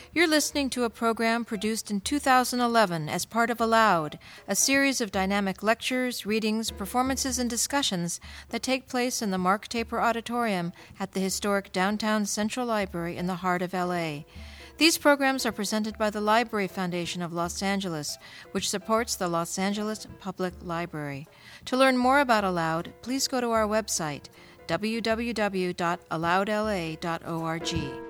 You're listening to a program produced in 2011 as part of Aloud, a series of dynamic lectures, readings, performances, and discussions that take place in the Mark Taper Auditorium at the historic downtown Central Library in the heart of L.A. These programs are presented by the Library Foundation of Los Angeles, which supports the Los Angeles Public Library. To learn more about Aloud, please go to our website, www.aloudla.org.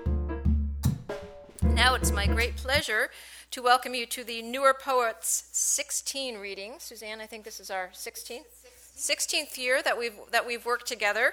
Now it's my great pleasure to welcome you to the Newer Poets 16 reading. Suzanne, I think this is our 16th year that we've worked together.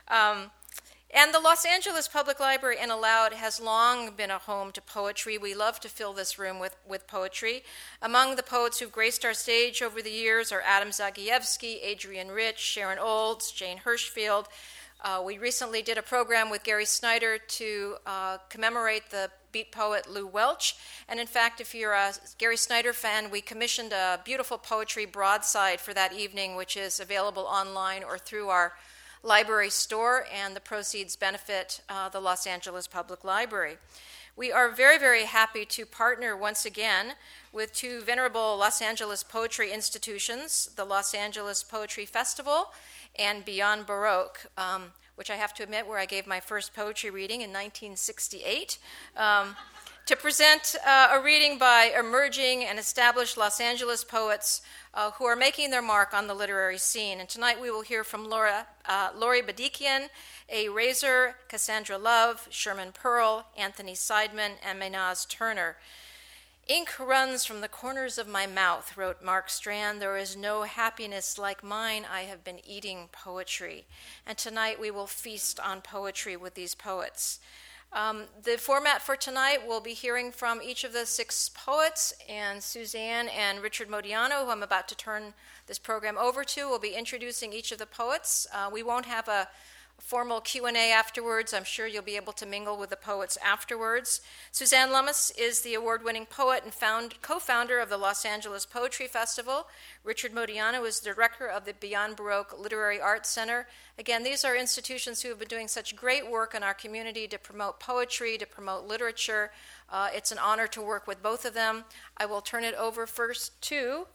And the Los Angeles Public Library and Aloud has long been a home to poetry. We love to fill this room with poetry. Among the poets who've graced our stage over the years are Adam Zagievsky, Adrienne Rich, Sharon Olds, Jane Hirschfield. We recently did a program with Gary Snyder to commemorate the Beat poet Lou Welch. And in fact, if you're a Gary Snyder fan, we commissioned a beautiful poetry broadside for that evening, which is available online or through our library store, and the proceeds benefit the Los Angeles Public Library. We are very, very happy to partner once again with two venerable Los Angeles poetry institutions, the Los Angeles Poetry Festival and Beyond Baroque, which I have to admit where I gave my first poetry reading in 1968, to present a reading by emerging and established Los Angeles poets who are making their mark on the literary scene. And tonight we will hear from Laurie Bedikian, A. Razor, Cassandra Love, Sherman Pearl, Anthony Seidman, and Maynaz Turner. "Ink runs from the corners of my mouth," wrote Mark Strand. "There is no happiness like mine. I have been eating poetry." And tonight we will feast on poetry with these poets. The format for tonight, we'll be hearing from each of the six poets, and Suzanne and Richard Modiano, who I'm about to turn this program over to, will be introducing each of the poets. We won't have a formal Q&A afterwards. I'm sure you'll be able to mingle with the poets afterwards. Suzanne Lummis is the award-winning poet and co-founder of the Los Angeles Poetry Festival. Richard Modiano is the director of the Beyond Baroque Literary Arts Center. Again, these are institutions who have been doing such great work in our community to promote poetry, to promote literature. It's an honor to work with both of them. I will turn it over first to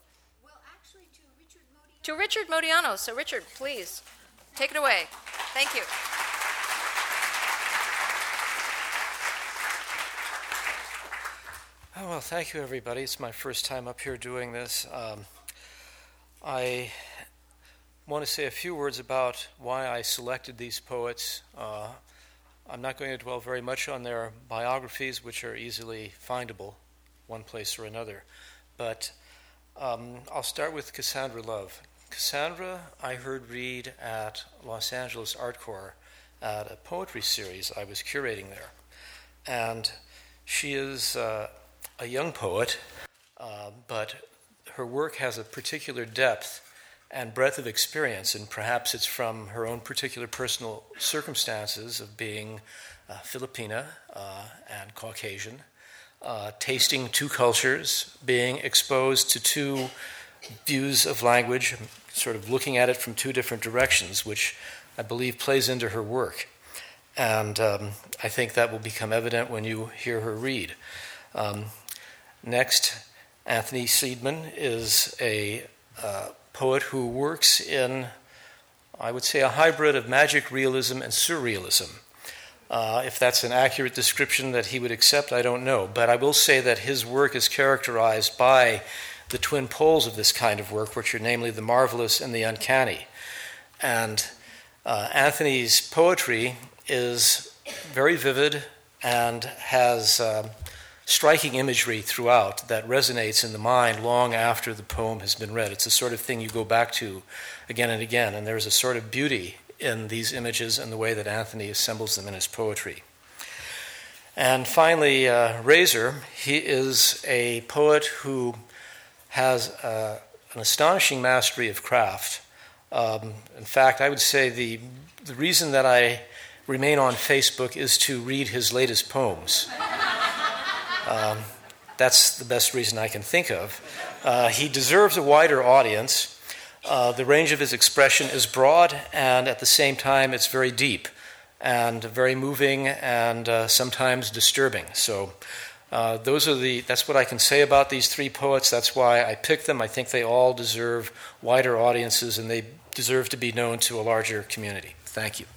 Richard Modiano. So Richard, please. Take it away. Thank you. Oh, well, thank you, everybody. It's my first time up here doing this. I want to say a few words about why I selected these poets. I'm not going to dwell very much on their biographies, which are easily findable one place or another. But I'll start with Cassandra Love. Cassandra, I heard read at Los Angeles Art Corps at a poetry series I was curating there. And she is a young poet, but her work has a particular depth and breadth of experience, and perhaps it's from her own particular personal circumstances of being Filipina and Caucasian, tasting two cultures, being exposed to two views of language, sort of looking at it from two different directions, which I believe plays into her work. And I think that will become evident when you hear her read. Next, Anthony Seidman is a poet who works in, I would say, a hybrid of magic realism and surrealism. If that's an accurate description that he would accept, I don't know. But I will say that his work is characterized by the twin poles of this kind of work, which are namely the marvelous and the uncanny. And Anthony's poetry is very vivid and has striking imagery throughout that resonates in the mind long after the poem has been read. It's the sort of thing you go back to again and again, and there's a sort of beauty in these images and the way that Anthony assembles them in his poetry. And finally, Razor, he is a poet who has an astonishing mastery of craft. In fact, I would say the reason that I remain on Facebook is to read his latest poems. That's the best reason I can think of. He deserves a wider audience. The range of his expression is broad, and at the same time it's very deep and very moving and sometimes disturbing. So That's what I can say about these three poets. That's why I picked them. I think they all deserve wider audiences, and they deserve to be known to a larger community. Thank you.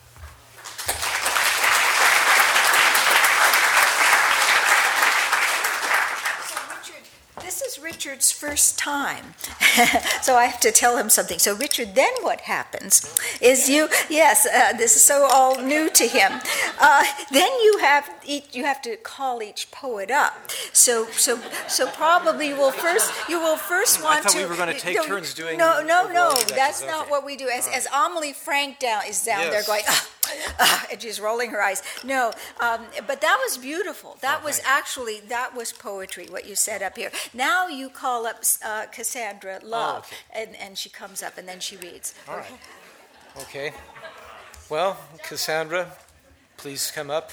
Richard's first time, so I have to tell him something. So Richard, then what happens is this is so all new to him. Then you have to call each poet up. So probably you will first want to. I thought we were going to take turns doing. No. That's not what we do. As Amelie Frank is down there going. And she's rolling her eyes. No, but that was beautiful. That was poetry, what you said up here. Now you call up Cassandra Love, and she comes up, and then she reads. All right. Okay. Well, Cassandra, please come up.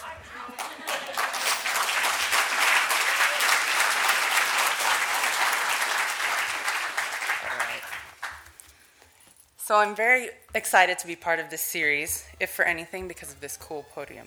So I'm very excited to be part of this series, if for anything, because of this cool podium.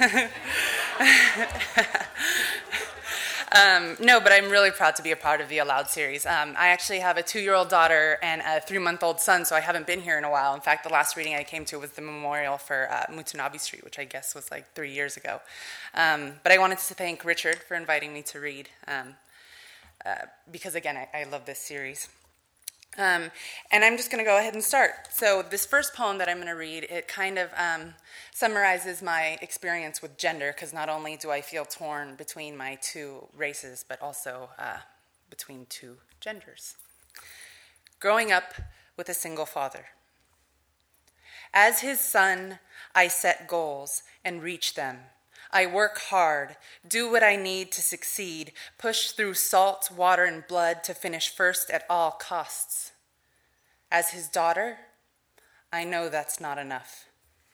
No, but I'm really proud to be a part of the Aloud series. I actually have a 2-year-old daughter and a 3-month-old son, so I haven't been here in a while. In fact, the last reading I came to was the memorial for Mutanabi Street, which I guess was like 3 years ago. But I wanted to thank Richard for inviting me to read, because, again, I love this series. And I'm just going to go ahead and start. So this first poem that I'm going to read, it kind of summarizes my experience with gender, because not only do I feel torn between my two races, but also between two genders. Growing up with a single father. As his son, I set goals and reach them. I work hard, do what I need to succeed, push through salt, water, and blood to finish first at all costs. As his daughter, I know that's not enough.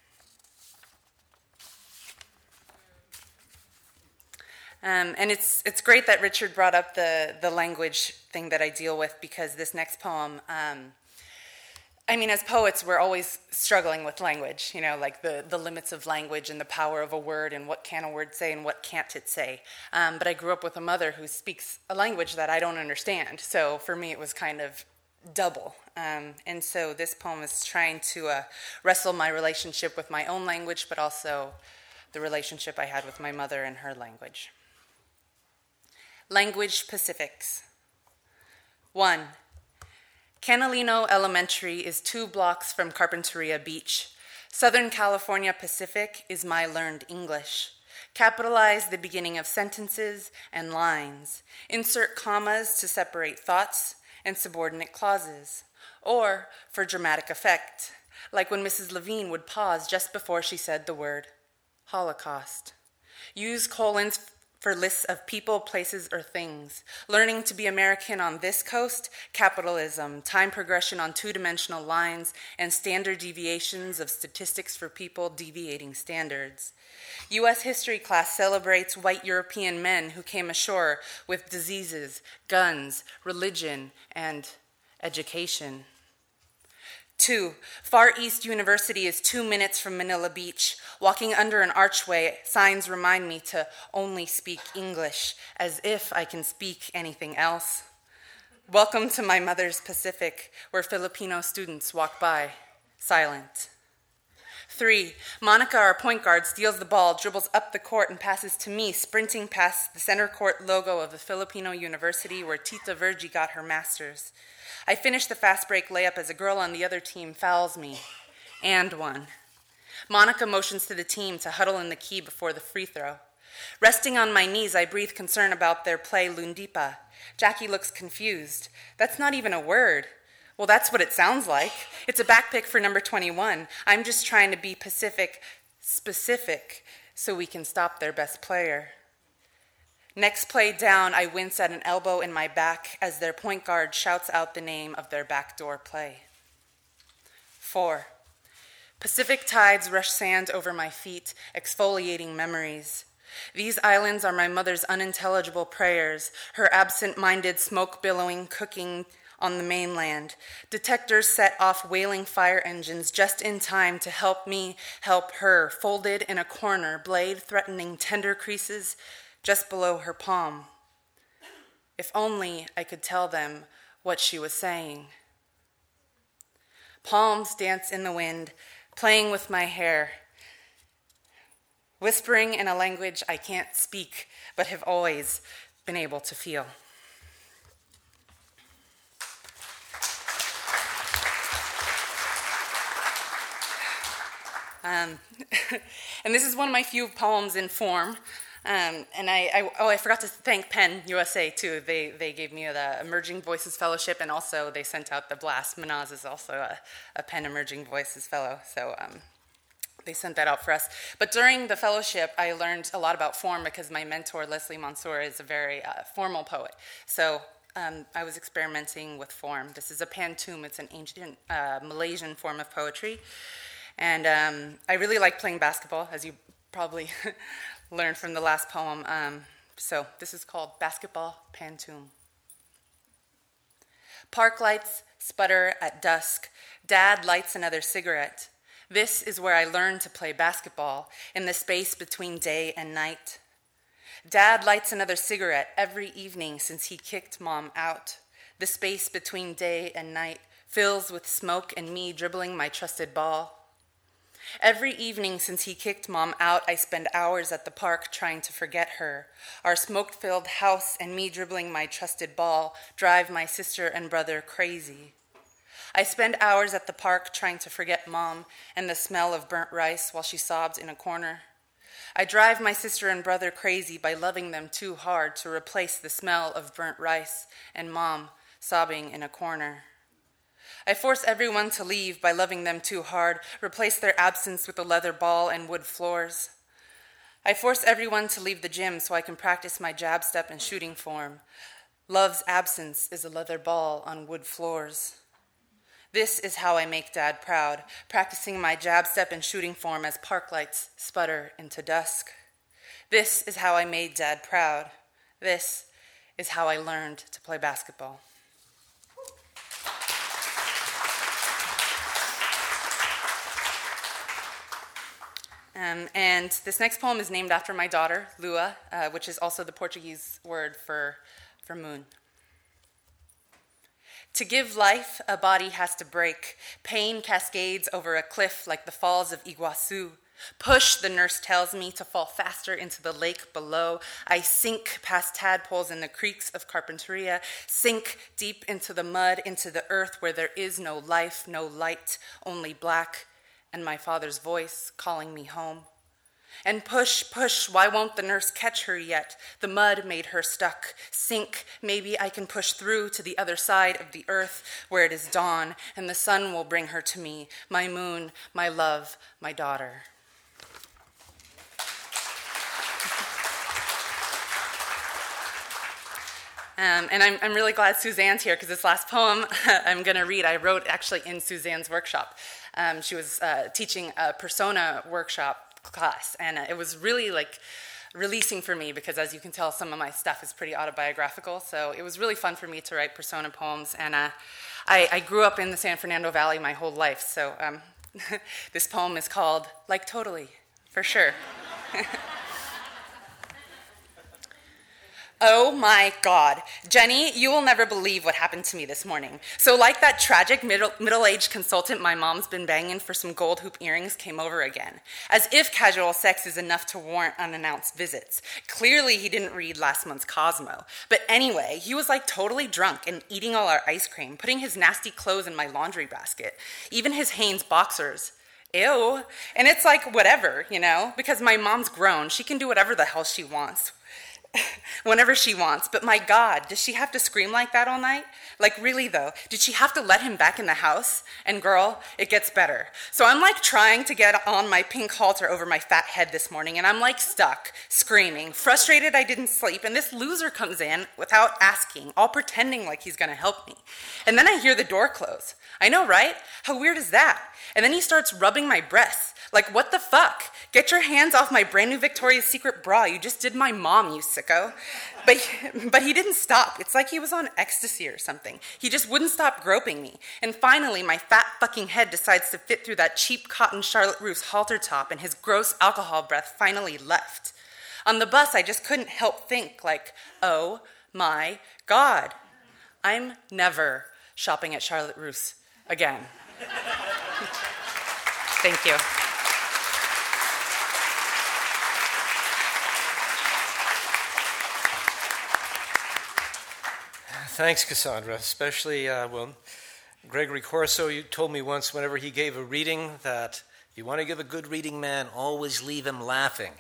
And it's great that Richard brought up the language thing that I deal with, because this next poem, as poets, we're always struggling with language, like the limits of language and the power of a word and what can a word say and what can't it say. But I grew up with a mother who speaks a language that I don't understand. So for me, it was kind of double. And so this poem is trying to wrestle my relationship with my own language, but also the relationship I had with my mother and her language. Language specifics. 1. Canalino Elementary is 2 blocks from Carpinteria Beach. Southern California Pacific is my learned English. Capitalize the beginning of sentences and lines. Insert commas to separate thoughts and subordinate clauses. Or for dramatic effect, like when Mrs. Levine would pause just before she said the word Holocaust. Use colons for lists of people, places, or things. Learning to be American on this coast, capitalism, time progression on 2-dimensional lines, and standard deviations of statistics for people deviating standards. U.S. history class celebrates white European men who came ashore with diseases, guns, religion, and education. 2. Far East University is 2 minutes from Manila Beach. Walking under an archway, signs remind me to only speak English, as if I can speak anything else. Welcome to my mother's Pacific, where Filipino students walk by, silent. 3. Monica, our point guard, steals the ball, dribbles up the court, and passes to me, sprinting past the center court logo of the Filipino University where Tita Virgie got her master's. I finish the fast break layup as a girl on the other team fouls me. And one. Monica motions to the team to huddle in the key before the free throw. Resting on my knees, I breathe concern about their play Lundipa. Jackie looks confused. That's not even a word. Well, that's what it sounds like. It's a backpick for number 21. I'm just trying to be specific, so we can stop their best player. Next play down, I wince at an elbow in my back as their point guard shouts out the name of their backdoor play. 4. Pacific tides rush sand over my feet, exfoliating memories. These islands are my mother's unintelligible prayers, her absent-minded smoke billowing, cooking on the mainland. Detectors set off wailing fire engines just in time to help me help her, folded in a corner, blade threatening tender creases, just below her palm. If only I could tell them what she was saying. Palms dance in the wind, playing with my hair, whispering in a language I can't speak, but have always been able to feel. And this is one of my few poems in form. And I forgot to thank Penn USA too. They gave me the Emerging Voices Fellowship, and also they sent out the Blast. Manaz is also a Penn Emerging Voices Fellow, so they sent that out for us. But during the fellowship, I learned a lot about form because my mentor, Leslie Mansour, is a very formal poet. So I was experimenting with form. This is a pantoum. It's an ancient Malaysian form of poetry. And I really like playing basketball, as you probably learned from the last poem. So this is called Basketball Pantoum. Park lights sputter at dusk. Dad lights another cigarette. This is where I learned to play basketball, in the space between day and night. Dad lights another cigarette every evening since he kicked Mom out. The space between day and night fills with smoke and me dribbling my trusted ball. Every evening since he kicked Mom out, I spend hours at the park trying to forget her. Our smoke-filled house and me dribbling my trusted ball drive my sister and brother crazy. I spend hours at the park trying to forget Mom and the smell of burnt rice while she sobs in a corner. I drive my sister and brother crazy by loving them too hard to replace the smell of burnt rice and Mom sobbing in a corner. I force everyone to leave by loving them too hard, replace their absence with a leather ball and wood floors. I force everyone to leave the gym so I can practice my jab step and shooting form. Love's absence is a leather ball on wood floors. This is how I make Dad proud, practicing my jab step and shooting form as park lights sputter into dusk. This is how I made Dad proud. This is how I learned to play basketball. And this next poem is named after my daughter, Lua, which is also the Portuguese word for moon. To give life, a body has to break. Pain cascades over a cliff like the falls of Iguazu. Push, the nurse tells me, to fall faster into the lake below. I sink past tadpoles in the creeks of Carpinteria, sink deep into the mud, into the earth where there is no life, no light, only black, and my father's voice calling me home. And push, push, why won't the nurse catch her yet? The mud made her stuck. Sink, maybe I can push through to the other side of the earth where it is dawn, and the sun will bring her to me, my moon, my love, my daughter. And I'm really glad Suzanne's here, because this last poem I'm going to read, I wrote actually in Suzanne's workshop. She was teaching a persona workshop class, and it was really releasing for me, because as you can tell, some of my stuff is pretty autobiographical, so it was really fun for me to write persona poems. And I grew up in the San Fernando Valley my whole life, so this poem is called Like Totally, for sure. Oh my God. Jenny, you will never believe what happened to me this morning. So like that tragic middle-aged consultant my mom's been banging for some gold hoop earrings came over again. As if casual sex is enough to warrant unannounced visits. Clearly he didn't read last month's Cosmo. But anyway, he was like totally drunk and eating all our ice cream, putting his nasty clothes in my laundry basket. Even his Hanes boxers. Ew. And it's like whatever, because my mom's grown. She can do whatever the hell she wants. Whenever she wants. But my God, does she have to scream like that all night? Like really though, did she have to let him back in the house? And girl, it gets better. So I'm like trying to get on my pink halter over my fat head this morning, and I'm like stuck, screaming, frustrated I didn't sleep, and this loser comes in without asking, all pretending like he's gonna help me. And then I hear the door close. I know, right? How weird is that? And then he starts rubbing my breasts. Like, what the fuck? Get your hands off my brand new Victoria's Secret bra. You just did my mom, you sicko. But he didn't stop. It's like he was on ecstasy or something. He just wouldn't stop groping me. And finally, my fat fucking head decides to fit through that cheap cotton Charlotte Russe halter top, and his gross alcohol breath finally left. On the bus, I just couldn't help think like, oh my God, I'm never shopping at Charlotte Russe again. Thank you. Thanks, Cassandra. Especially, Gregory Corso, you told me once whenever he gave a reading that you want to give a good reading man, always leave him laughing.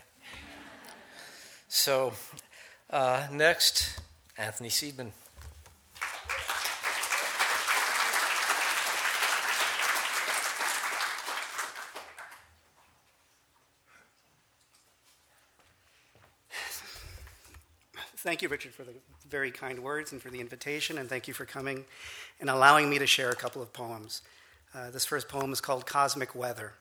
So, next, Anthony Seidman. Thank you, Richard, for the very kind words and for the invitation, and thank you for coming and allowing me to share a couple of poems. This first poem is called Cosmic Weather.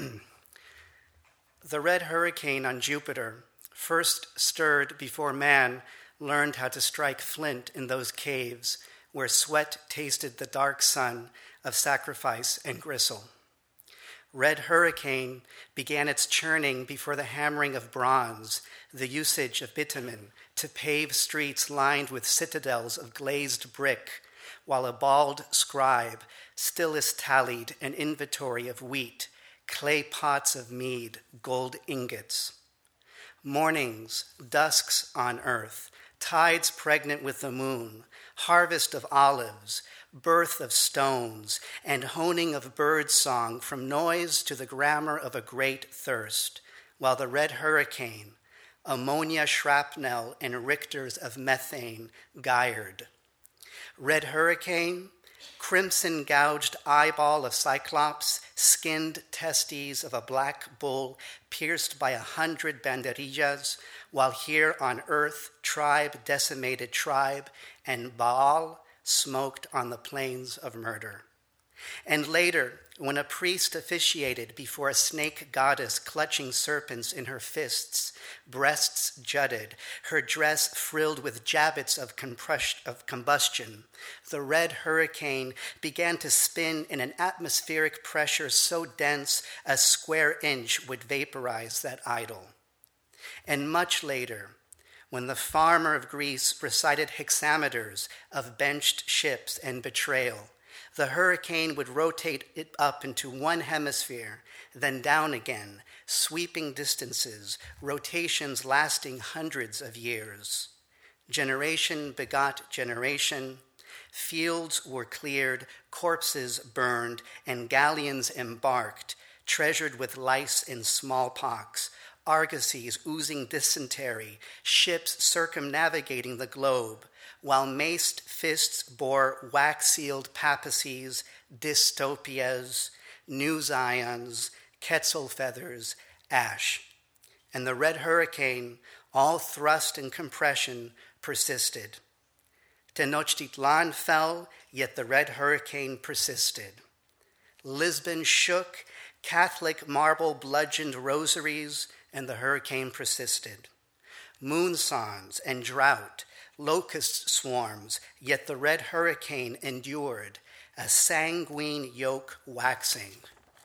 The red hurricane on Jupiter first stirred before man learned how to strike flint in those caves where sweat tasted the dark sun of sacrifice and gristle. Red hurricane began its churning before the hammering of bronze, the usage of bitumen to pave streets lined with citadels of glazed brick, while a bald scribe stillest tallied an inventory of wheat, clay pots of mead, gold ingots. Mornings, dusks on earth, tides pregnant with the moon, harvest of olives, birth of stones, and honing of bird song from noise to the grammar of a great thirst, while the red hurricane, ammonia shrapnel and Richters of methane gyred. Red hurricane, crimson gouged eyeball of Cyclops, skinned testes of a black bull pierced by 100 banderillas, while here on earth tribe decimated tribe, and Baal smoked on the plains of murder. And later, when a priest officiated before a snake goddess clutching serpents in her fists, breasts jutted, her dress frilled with jabbets of combustion, the red hurricane began to spin in an atmospheric pressure so dense a square inch would vaporize that idol. And much later, when the farmer of Greece recited hexameters of benched ships and betrayal, the hurricane would rotate it up into one hemisphere, then down again, sweeping distances, rotations lasting hundreds of years. Generation begot generation. Fields were cleared, corpses burned, and galleons embarked, treasured with lice and smallpox, argosies oozing dysentery, ships circumnavigating the globe, while maced fists bore wax-sealed papacies, dystopias, new Zions, Quetzal feathers, ash. And the red hurricane, all thrust and compression, persisted. Tenochtitlan fell, yet the red hurricane persisted. Lisbon shook, Catholic marble bludgeoned rosaries, and the hurricane persisted. Moonsons and drought, locust swarms, yet the red hurricane endured, a sanguine yoke waxing.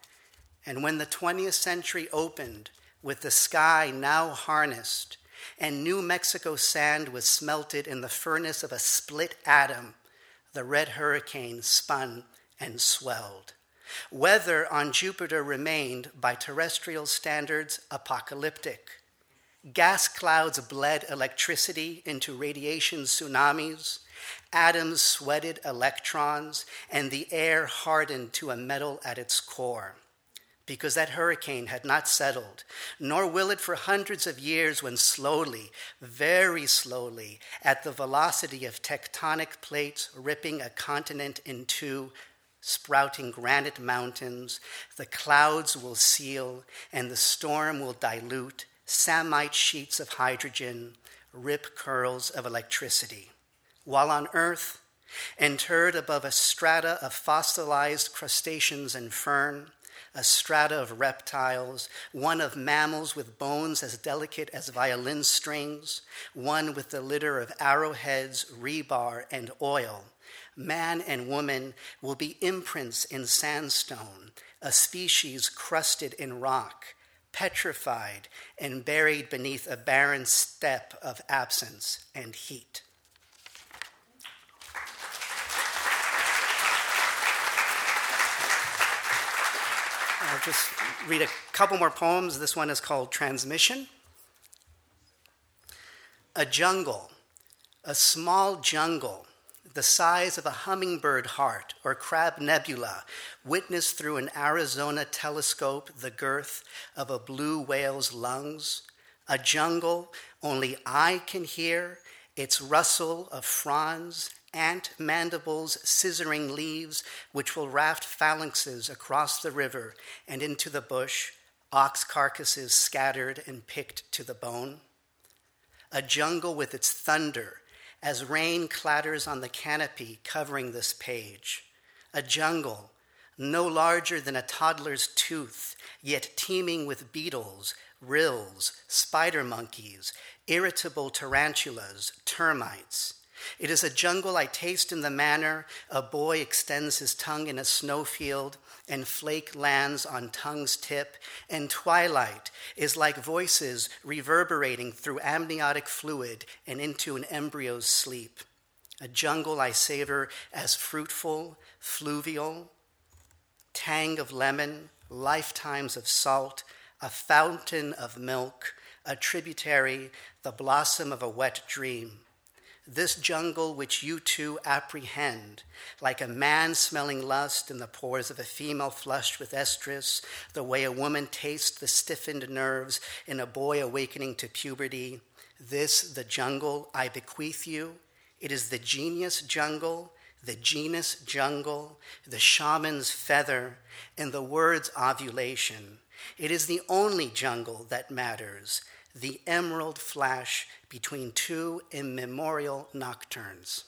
And when the 20th century opened, with the sky now harnessed, and New Mexico sand was smelted in the furnace of a split atom, the red hurricane spun and swelled. Weather on Jupiter remained, by terrestrial standards, apocalyptic. Gas clouds bled electricity into radiation tsunamis, atoms sweated electrons, and the air hardened to a metal at its core. Because that hurricane had not settled, nor will it for hundreds of years, when slowly, very slowly, at the velocity of tectonic plates ripping a continent in two, sprouting granite mountains, the clouds will seal and the storm will dilute samite sheets of hydrogen, rip curls of electricity. While on Earth, interred above a strata of fossilized crustaceans and fern, a strata of reptiles, one of mammals with bones as delicate as violin strings, one with the litter of arrowheads, rebar, and oil, man and woman will be imprints in sandstone, a species crusted in rock, petrified and buried beneath a barren steppe of absence and heat. I'll just read a couple more poems. This one is called Transmission. A jungle, a small jungle, the size of a hummingbird heart or crab nebula, witnessed through an Arizona telescope the girth of a blue whale's lungs. A jungle only I can hear, its rustle of fronds, ant mandibles scissoring leaves which will raft phalanxes across the river and into the bush, ox carcasses scattered and picked to the bone. A jungle with its thunder as rain clatters on the canopy covering this page. A jungle no larger than a toddler's tooth, yet teeming with beetles, rills, spider monkeys, irritable tarantulas, termites. It is a jungle I taste in the manner a boy extends his tongue in a snowfield and flake lands on tongue's tip, and twilight is like voices reverberating through amniotic fluid and into an embryo's sleep. A jungle I savor as fruitful, fluvial, tang of lemon, lifetimes of salt, a fountain of milk, a tributary, the blossom of a wet dream. This jungle which you too apprehend, like a man smelling lust in the pores of a female flushed with estrus, the way a woman tastes the stiffened nerves in a boy awakening to puberty. This, the jungle I bequeath you. It is the genius jungle, the genus jungle, the shaman's feather, and the word's ovulation. It is the only jungle that matters, the emerald flash between two immemorial nocturnes.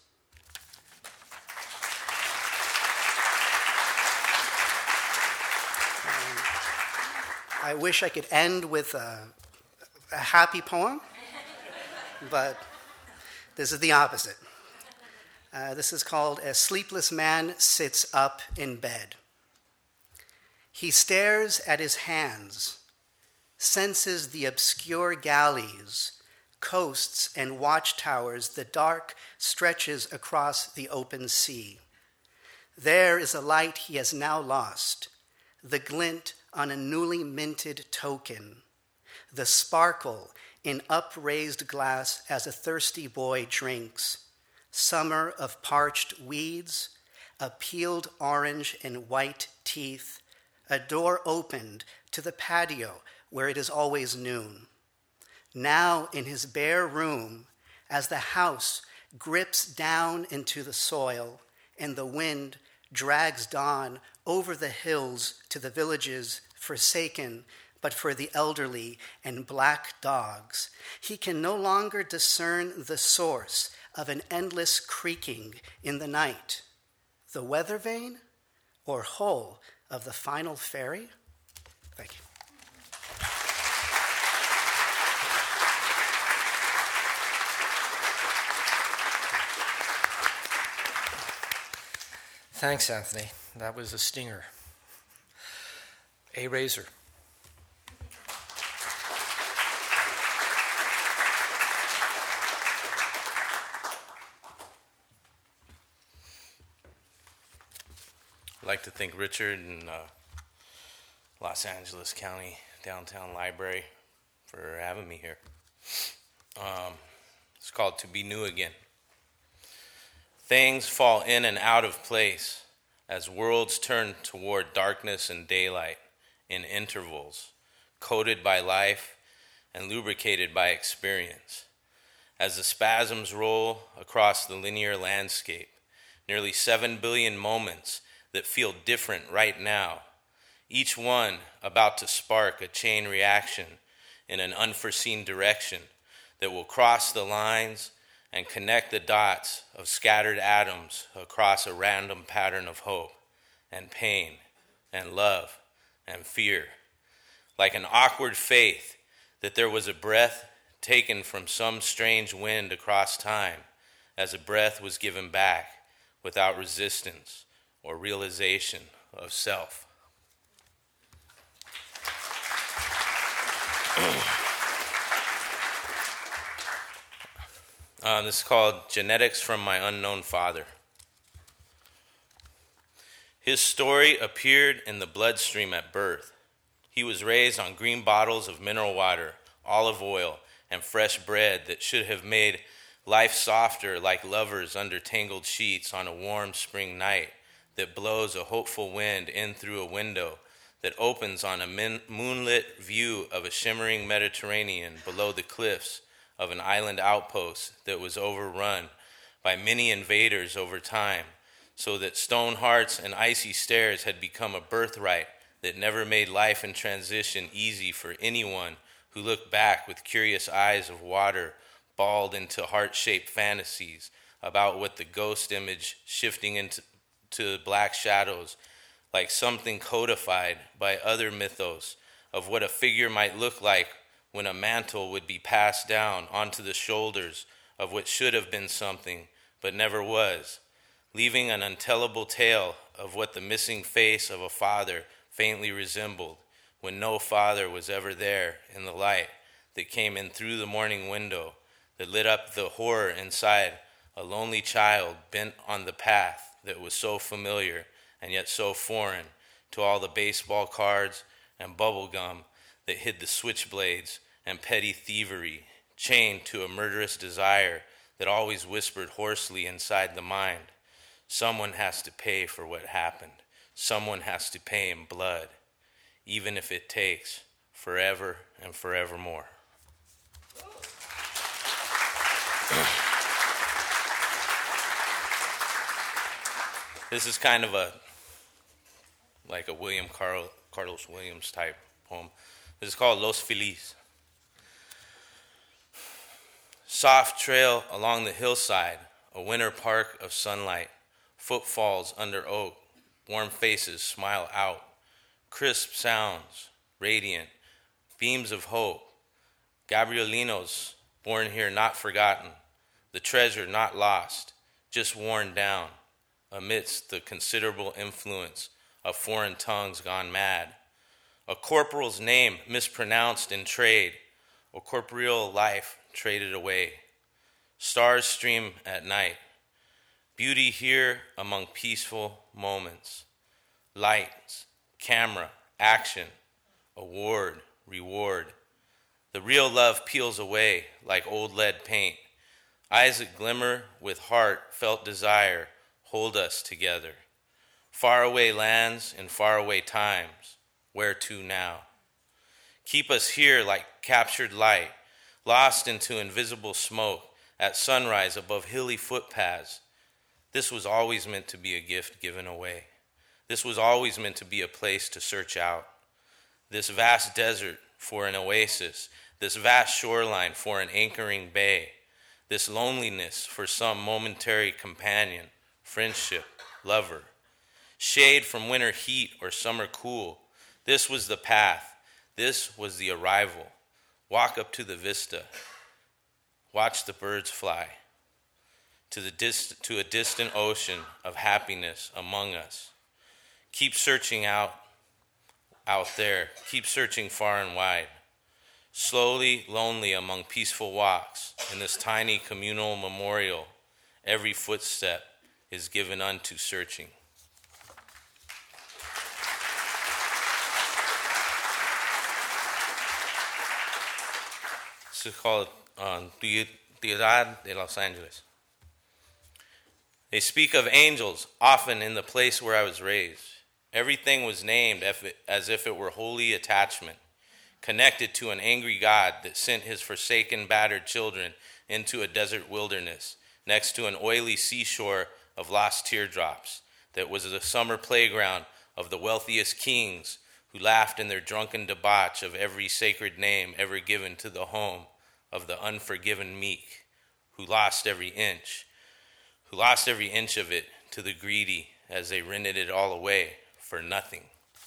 I wish I could end with a happy poem, but this is the opposite. This is called A Sleepless Man Sits Up in Bed. He stares at his hands, senses the obscure galleys, coasts and watchtowers the dark stretches across the open sea. There is a light he has now lost, the glint on a newly minted token, the sparkle in upraised glass as a thirsty boy drinks, summer of parched weeds, a peeled orange and white teeth, a door opened to the patio where it is always noon. Now in his bare room, as the house grips down into the soil and the wind drags dawn over the hills to the villages forsaken but for the elderly and black dogs, he can no longer discern the source of an endless creaking in the night, the weather vane or hull of the final ferry? Thank you. Thanks, Anthony. That was a stinger. A razor. I'd like to thank Richard and Los Angeles County Downtown Library for having me here. It's called To Be New Again. Things fall in and out of place as worlds turn toward darkness and daylight in intervals, coated by life and lubricated by experience. As the spasms roll across the linear landscape, nearly 7 billion moments that feel different right now, each one about to spark a chain reaction in an unforeseen direction that will cross the lines and connect the dots of scattered atoms across a random pattern of hope and pain and love and fear, like an awkward faith that there was a breath taken from some strange wind across time as a breath was given back without resistance or realization of self. This is called Genetics from My Unknown Father. His story appeared in the bloodstream at birth. He was raised on green bottles of mineral water, olive oil, and fresh bread that should have made life softer like lovers under tangled sheets on a warm spring night that blows a hopeful wind in through a window that opens on a moonlit view of a shimmering Mediterranean below the cliffs of an island outpost that was overrun by many invaders over time, so that stone hearts and icy stairs had become a birthright that never made life in transition easy for anyone who looked back with curious eyes of water balled into heart-shaped fantasies about what the ghost image shifting into black shadows like something codified by other mythos of what a figure might look like when a mantle would be passed down onto the shoulders of what should have been something but never was, leaving an untellable tale of what the missing face of a father faintly resembled when no father was ever there in the light that came in through the morning window that lit up the horror inside a lonely child bent on the path that was so familiar and yet so foreign to all the baseball cards and bubble gum that hid the switchblades and petty thievery, chained to a murderous desire that always whispered hoarsely inside the mind. Someone has to pay for what happened. Someone has to pay in blood, even if it takes forever and forevermore. This is kind of like a Carlos Williams type poem. This is called Los Feliz. Soft trail along the hillside, a winter park of sunlight, footfalls under oak, warm faces smile out, crisp sounds, radiant, beams of hope, Gabrielinos born here not forgotten, the treasure not lost, just worn down, amidst the considerable influence of foreign tongues gone mad, a corporal's name mispronounced in trade, a corporeal life traded away, stars stream at night, beauty here among peaceful moments, lights, camera, action, award, reward, the real love peels away like old lead paint, eyes that glimmer with heartfelt desire hold us together. Faraway lands and faraway times, where to now? Keep us here like captured light, lost into invisible smoke at sunrise above hilly footpaths. This was always meant to be a gift given away. This was always meant to be a place to search out. This vast desert for an oasis, this vast shoreline for an anchoring bay, this loneliness for some momentary companion, friendship, lover, shade from winter heat or summer cool. This was the path. This was the arrival. Walk up to the vista. Watch the birds fly to a distant ocean of happiness among us. Keep searching out there. Keep searching far and wide. Slowly, lonely among peaceful walks in this tiny communal memorial, every footstep is given unto searching. This is called Ciudad de Los Angeles. They speak of angels often in the place where I was raised. Everything was named as if it were holy attachment, connected to an angry God that sent his forsaken, battered children into a desert wilderness next to an oily seashore of lost teardrops that was the summer playground of the wealthiest kings who laughed in their drunken debauch of every sacred name ever given to the home of the unforgiven meek, who lost every inch of it to the greedy as they rented it all away for nothing.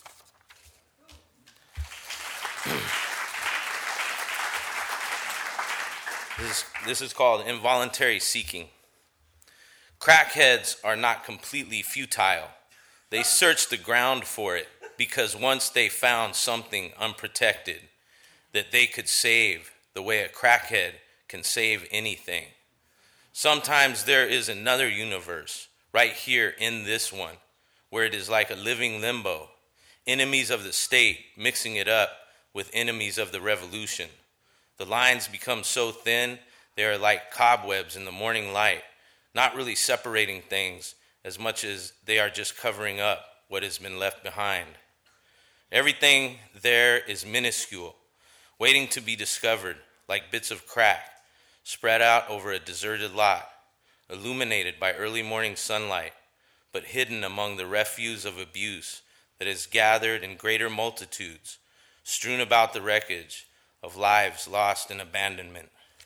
This is called involuntary seeking. Crackheads are not completely futile. They search the ground for it because once they found something unprotected, that they could save the way a crackhead can save anything. Sometimes there is another universe right here in this one, where it is like a living limbo, enemies of the state mixing it up with enemies of the revolution. The lines become so thin, they are like cobwebs in the morning light, not really separating things as much as they are just covering up what has been left behind. Everything there is minuscule, waiting to be discovered like bits of crack, spread out over a deserted lot, illuminated by early morning sunlight, but hidden among the refuse of abuse that is gathered in greater multitudes, strewn about the wreckage of lives lost in abandonment.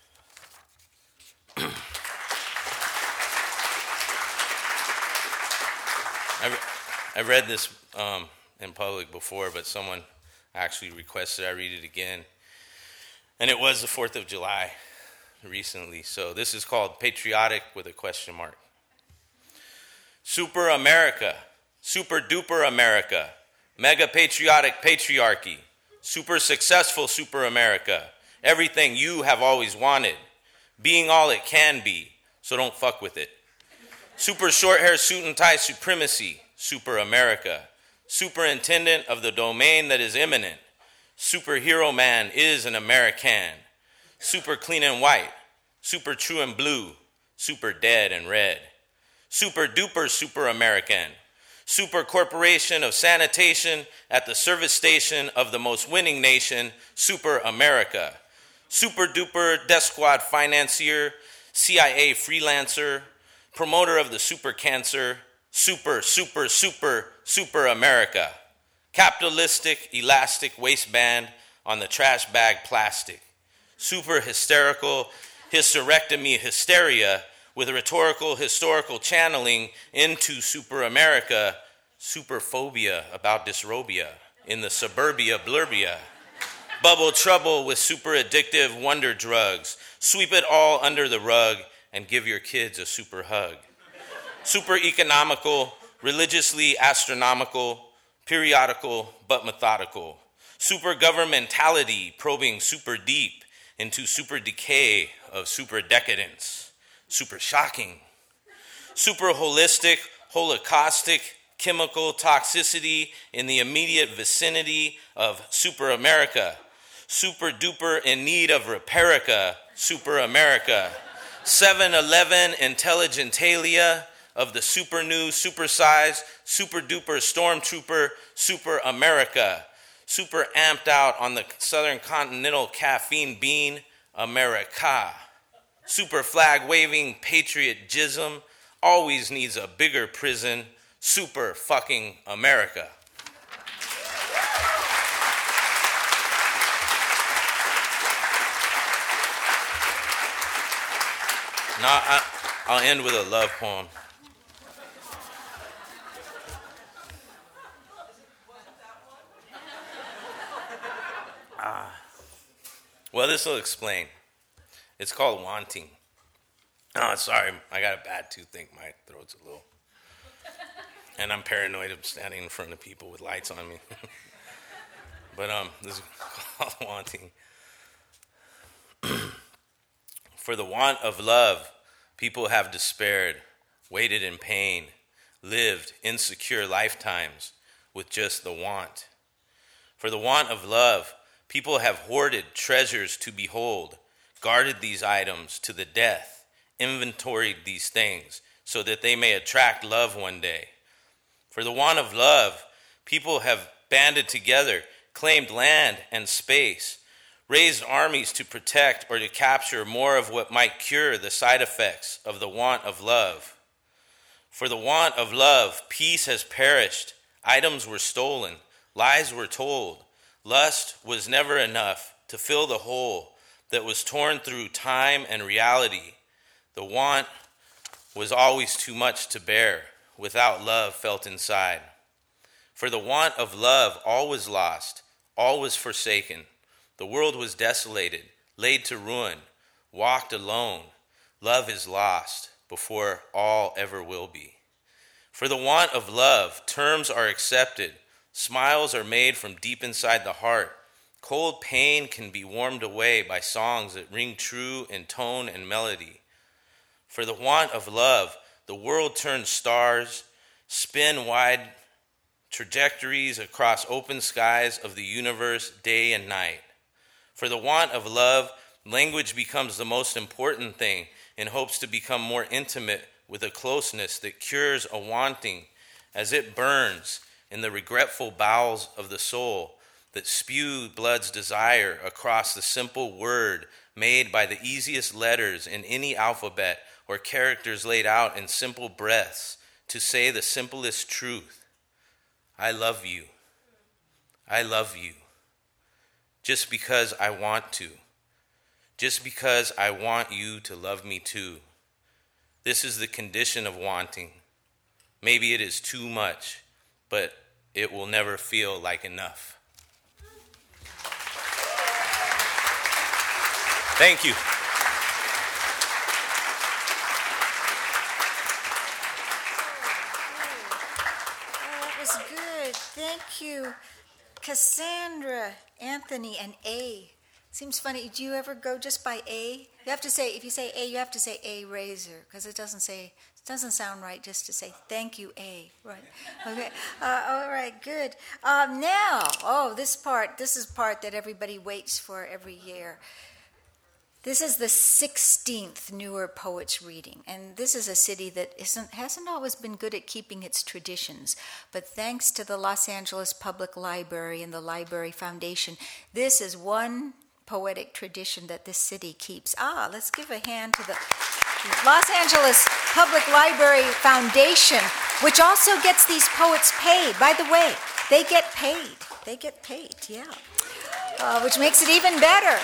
I read this in public before, but someone actually requested I read it again. And it was the 4th of July recently. So this is called Patriotic with a question mark. Super America, super duper America, mega patriotic patriarchy, super successful super America, everything you have always wanted, being all it can be, so don't fuck with it. Super short hair suit and tie supremacy, super America, superintendent of the domain that is imminent, superhero man is an American, super clean and white, super true and blue, super dead and red, super duper super American, super corporation of sanitation at the service station of the most winning nation, super America, super duper death squad financier, CIA freelancer, promoter of the super cancer, super America, capitalistic elastic waistband on the trash bag plastic, super hysterical hysterectomy hysteria with a rhetorical historical channeling into super America, superphobia about dysrobia in the suburbia blurbia, bubble trouble with super addictive wonder drugs, sweep it all under the rug and give your kids a super hug. Super economical, religiously astronomical, periodical but methodical, super governmentality probing super deep into super decay of super decadence, super shocking, super holistic, holocaustic, chemical toxicity in the immediate vicinity of super America, super duper in need of reparica, super America, 7-Eleven intelligentalia of the super new, supersized, super duper stormtrooper, super America, super amped out on the Southern Continental caffeine bean, America. Super flag waving patriotism always needs a bigger prison, super fucking America. Now I'll end with a love poem. Well, this will explain. It's called Wanting. Oh, sorry, I got a bad tooth. Think my throat's a little... And I'm paranoid of standing in front of people with lights on me. But this is called Wanting. For the want of love, people have despaired, waited in pain, lived insecure lifetimes with just the want. For the want of love, people have hoarded treasures to behold, guarded these items to the death, inventoried these things so that they may attract love one day. For the want of love, people have banded together, claimed land and space, raised armies to protect or to capture more of what might cure the side effects of the want of love. For the want of love, peace has perished, items were stolen, lies were told, lust was never enough to fill the hole that was torn through time and reality. The want was always too much to bear without love felt inside. For the want of love, all was lost, all was forsaken. The world was desolated, laid to ruin, walked alone. Love is lost before all ever will be. For the want of love, terms are accepted, smiles are made from deep inside the heart, Cold pain can be warmed away by songs that ring true in tone and melody. For the want of love, the world turns stars, spin wide trajectories across open skies of the universe day and night. For the want of love, language becomes the most important thing in hopes to become more intimate with a closeness that cures a wanting as it burns in the regretful bowels of the soul that spew blood's desire across the simple word made by the easiest letters in any alphabet or characters laid out in simple breaths to say the simplest truth. I love you. I love you. Just because I want to. Just because I want you to love me too. This is the condition of wanting. Maybe it is too much, but it will never feel like enough. Thank you. That was good. Thank you. Cassandra, Anthony, and A. Seems funny. Do you ever go just by A? You have to say, if you say A, you have to say A Razor, because it doesn't sound right just to say thank you, A. Right. Okay. All right, good. This is part that everybody waits for every year. This is the 16th Newer Poets reading, and this is a city that hasn't always been good at keeping its traditions, but thanks to the Los Angeles Public Library and the Library Foundation, this is one poetic tradition that this city keeps. Let's give a hand to the Los Angeles Public Library Foundation, which also gets these poets paid. By the way, they get paid. Yeah. Which makes it even better.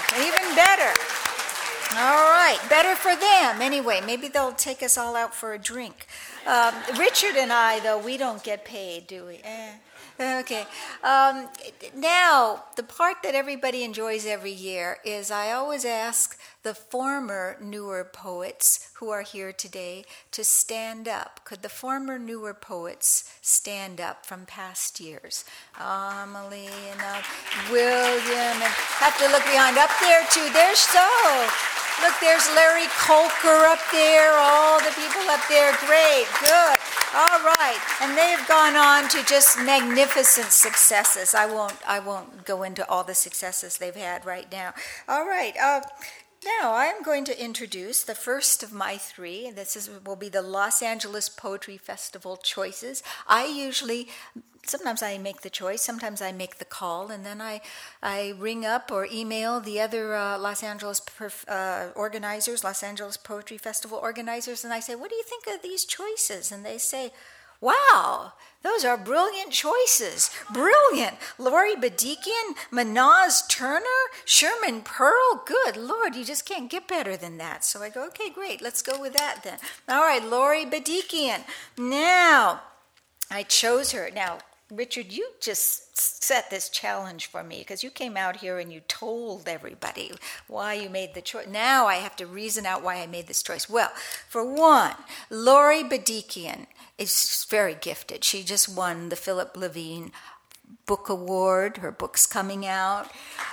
All right, better for them. Anyway, maybe they'll take us all out for a drink. Richard and I, though, we don't get paid, do we? Okay. Now, the part that everybody enjoys every year is I always ask the former newer poets who are here today to stand up. Could the former newer poets stand up from past years? Amelie and William, and have to look behind. Up there, too. Look, there's Larry Kolker up there, all the people up there. Great, good. All right, and they've gone on to just magnificent successes. I won't go into all the successes they've had right now. All right, now I'm going to introduce the first of my three. This will be the Los Angeles Poetry Festival choices. Sometimes I make the choice, sometimes I make the call, and then I ring up or email the other Los Angeles organizers, Los Angeles Poetry Festival organizers, and I say, what do you think of these choices? And they say, wow, those are brilliant choices. Brilliant. Lori Bedikian, Manaz Turner, Sherman Pearl. Good Lord, you just can't get better than that. So I go, okay, great, let's go with that then. All right, Lori Bedikian. Now, I chose her. Now, Richard, you just set this challenge for me because you came out here and you told everybody why you made the choice. Now I have to reason out why I made this choice. Well, for one, Lori Bedikian is very gifted. She just won the Philip Levine Book Award. Her book's coming out.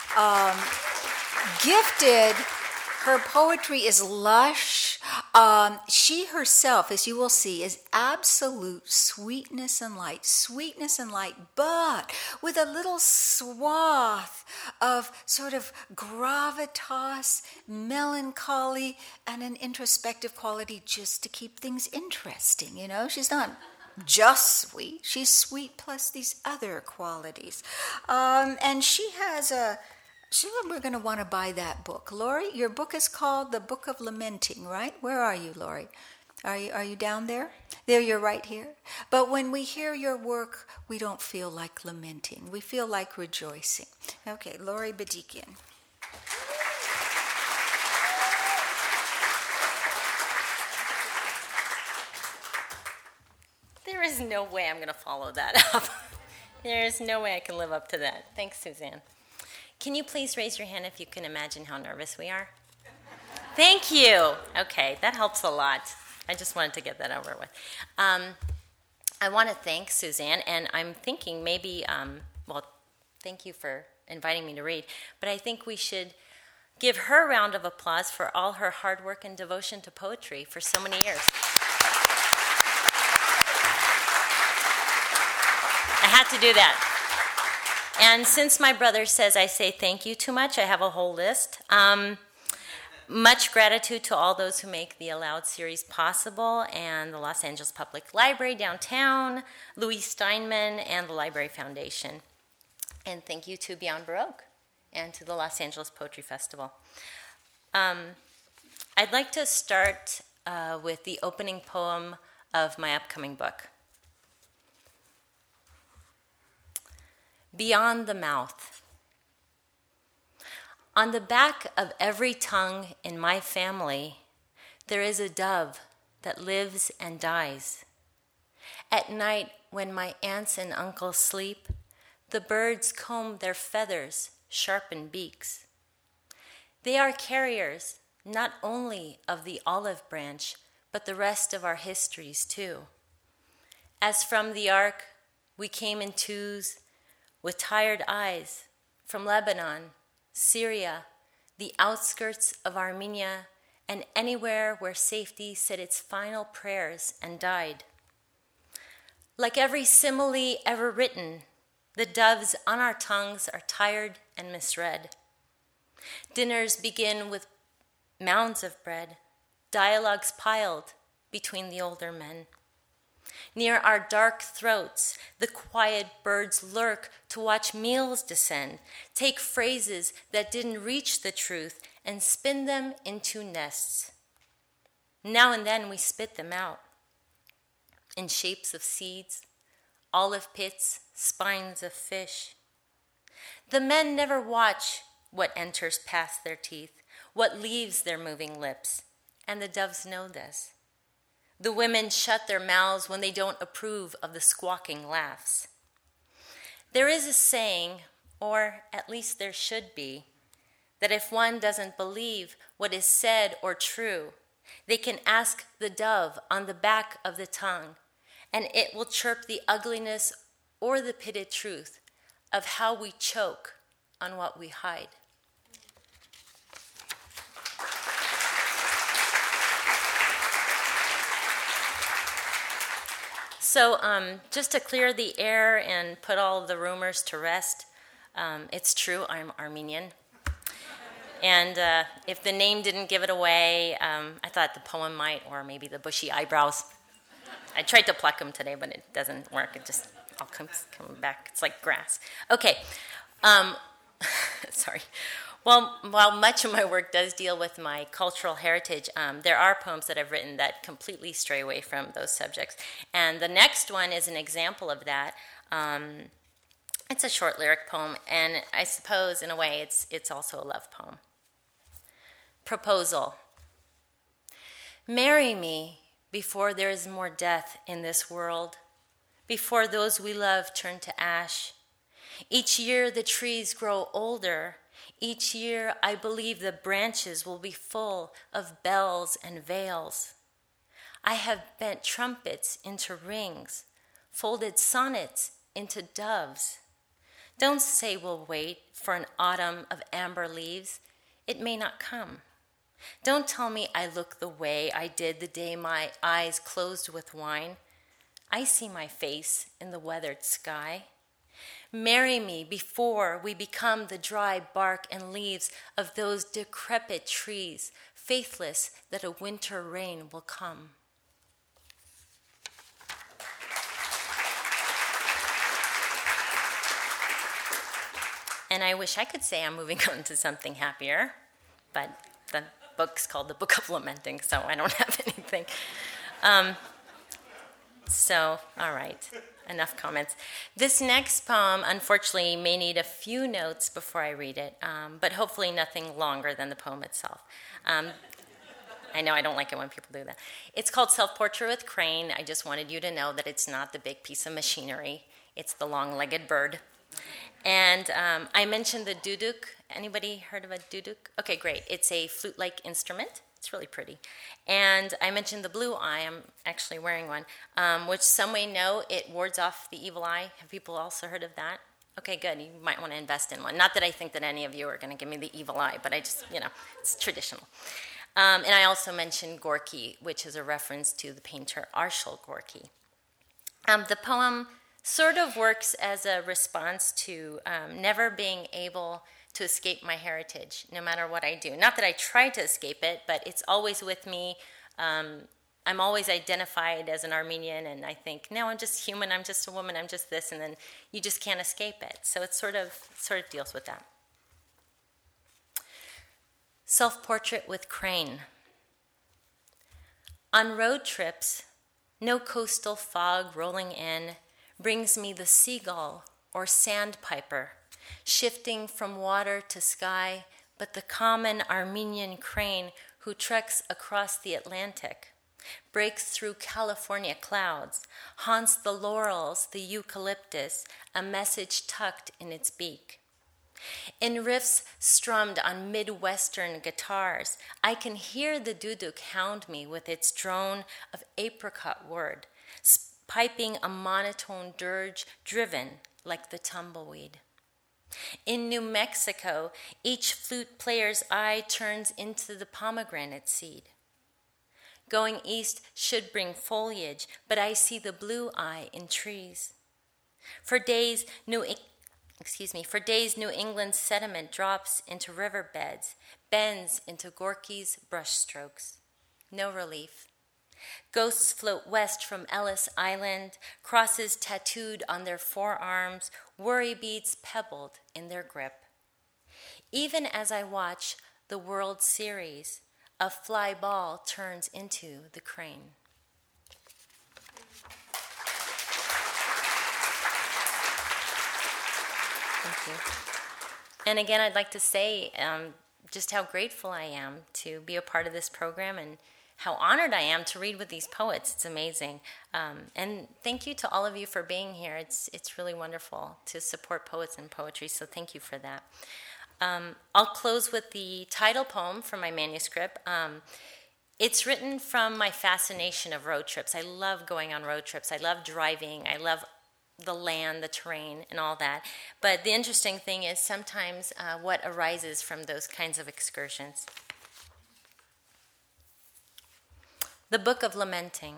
Gifted. Her poetry is lush. She herself, as you will see, is absolute sweetness and light, but with a little swath of sort of gravitas, melancholy, and an introspective quality just to keep things interesting. You know, she's not just sweet. She's sweet plus these other qualities. And she has we're going to want to buy that book. Lori, your book is called The Book of Lamenting, right? Where are you, Lori? Are you down there? There, you're right here. But when we hear your work, we don't feel like lamenting. We feel like rejoicing. Okay, Lori Bedikian. There is no way I'm going to follow that up. There is no way I can live up to that. Thanks, Suzanne. Can you please raise your hand if you can imagine how nervous we are? Thank you. Okay, that helps a lot. I just wanted to get that over with. I want to thank Suzanne, and I'm thinking maybe, thank you for inviting me to read. But I think we should give her a round of applause for all her hard work and devotion to poetry for so many years. I had to do that. And since my brother says I say thank you too much, I have a whole list. Much gratitude to all those who make the Aloud series possible, and the Los Angeles Public Library downtown, Louis Steinman, and the Library Foundation. And thank you to Beyond Baroque and to the Los Angeles Poetry Festival. I'd like to start with the opening poem of my upcoming book. Beyond the Mouth. On the back of every tongue in my family, there is a dove that lives and dies. At night, when my aunts and uncles sleep, the birds comb their feathers, sharpen beaks. They are carriers not only of the olive branch, but the rest of our histories too. As from the ark, we came in twos with tired eyes from Lebanon, Syria, the outskirts of Armenia, and anywhere where safety said its final prayers and died. Like every simile ever written, the doves on our tongues are tired and misread. Dinners begin with mounds of bread, dialogues piled between the older men. Near our dark throats, the quiet birds lurk to watch meals descend, take phrases that didn't reach the truth and spin them into nests. Now and then we spit them out in shapes of seeds, olive pits, spines of fish. The men never watch what enters past their teeth, what leaves their moving lips, and the doves know this. The women shut their mouths when they don't approve of the squawking laughs. There is a saying, or at least there should be, that if one doesn't believe what is said or true, they can ask the dove on the back of the tongue, and it will chirp the ugliness or the pitted truth of how we choke on what we hide. So just to clear the air and put all of the rumors to rest, it's true, I'm Armenian. And if the name didn't give it away, I thought the poem might, or maybe the bushy eyebrows. I tried to pluck them today, but it doesn't work. It just all comes back. It's like grass. Okay. Sorry. Well, while much of my work does deal with my cultural heritage, there are poems that I've written that completely stray away from those subjects. And the next one is an example of that. It's a short lyric poem, and I suppose, in a way, it's also a love poem. Proposal. Marry me before there is more death in this world, before those we love turn to ash. Each year the trees grow older. Each year I believe the branches will be full of bells and veils. I have bent trumpets into rings, folded sonnets into doves. Don't say we'll wait for an autumn of amber leaves. It may not come. Don't tell me I look the way I did the day my eyes closed with wine. I see my face in the weathered sky. Marry me before we become the dry bark and leaves of those decrepit trees, faithless that a winter rain will come. And I wish I could say I'm moving on to something happier, but the book's called The Book of Lamenting, so I don't have anything. All right, enough comments. This next poem, unfortunately, may need a few notes before I read it, but hopefully nothing longer than the poem itself. I know I don't like it when people do that. It's called Self-Portrait with Crane. I just wanted you to know that it's not the big piece of machinery. It's the long-legged bird. And I mentioned the duduk. Anybody heard of a duduk? Okay, great. It's a flute-like instrument. It's really pretty. And I mentioned the blue eye. I'm actually wearing one, which some may know it wards off the evil eye. Have people also heard of that? Okay, good. You might want to invest in one. Not that I think that any of you are going to give me the evil eye, but I just, it's traditional. And I also mentioned Gorky, which is a reference to the painter Arshil Gorky. The poem sort of works as a response to never being able to escape my heritage, no matter what I do. Not that I try to escape it, but it's always with me. I'm always identified as an Armenian, and I think, no, I'm just human, I'm just a woman, I'm just this, and then you just can't escape it. So it sort of deals with that. Self-portrait with Crane. On road trips, no coastal fog rolling in brings me the seagull or sandpiper, shifting from water to sky, but the common Armenian crane who treks across the Atlantic, breaks through California clouds, haunts the laurels, the eucalyptus, a message tucked in its beak. In riffs strummed on Midwestern guitars, I can hear the duduk hound me with its drone of apricot word, piping a monotone dirge driven like the tumbleweed. In New Mexico, each flute player's eye turns into the pomegranate seed. Going east should bring foliage, but I see the blue eye in trees. For days, New England's sediment drops into riverbeds, bends into Gorky's brushstrokes. No relief. Ghosts float west from Ellis Island, crosses tattooed on their forearms, worry beads pebbled in their grip. Even as I watch the World Series, a fly ball turns into the crane. Thank you. And again, I'd like to say just how grateful I am to be a part of this program and how honored I am to read with these poets. It's amazing. And thank you to all of you for being here. It's really wonderful to support poets and poetry, so thank you for that. I'll close with the title poem from my manuscript. It's written from my fascination of road trips. I love going on road trips. I love driving. I love the land, the terrain, and all that. But the interesting thing is sometimes what arises from those kinds of excursions. The Book of Lamenting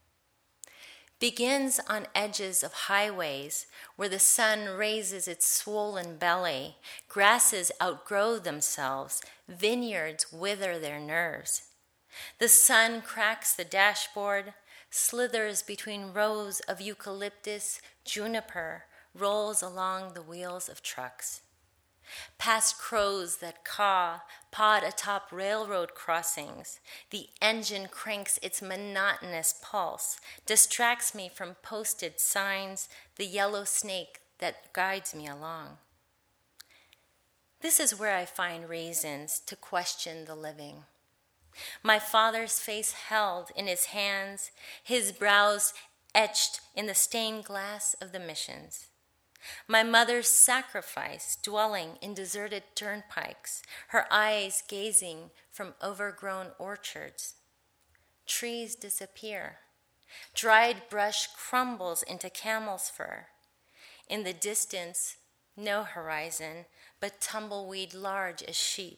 begins on edges of highways where the sun raises its swollen belly, grasses outgrow themselves, vineyards wither their nerves. The sun cracks the dashboard, slithers between rows of eucalyptus, juniper, rolls along the wheels of trucks. Past crows that caw, pod atop railroad crossings. The engine cranks its monotonous pulse, distracts me from posted signs, the yellow snake that guides me along. This is where I find reasons to question the living. My father's face held in his hands, his brows etched in the stained glass of the missions. My mother's sacrifice dwelling in deserted turnpikes, her eyes gazing from overgrown orchards. Trees disappear. Dried brush crumbles into camel's fur. In the distance, no horizon, but tumbleweed large as sheep.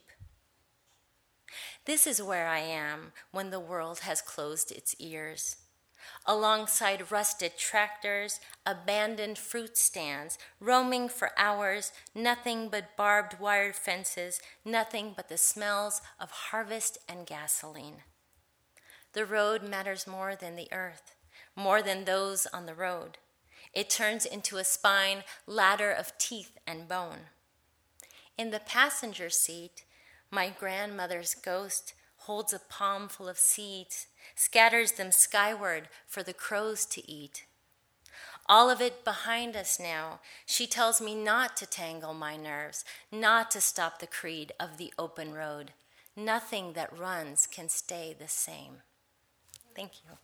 This is where I am when the world has closed its ears. Alongside rusted tractors, abandoned fruit stands, roaming for hours, nothing but barbed wire fences, nothing but the smells of harvest and gasoline. The road matters more than the earth, more than those on the road. It turns into a spine ladder of teeth and bone. In the passenger seat, my grandmother's ghost holds a palm full of seeds, scatters them skyward for the crows to eat. All of it behind us now, she tells me not to tangle my nerves, not to stop the creed of the open road. Nothing that runs can stay the same. Thank you.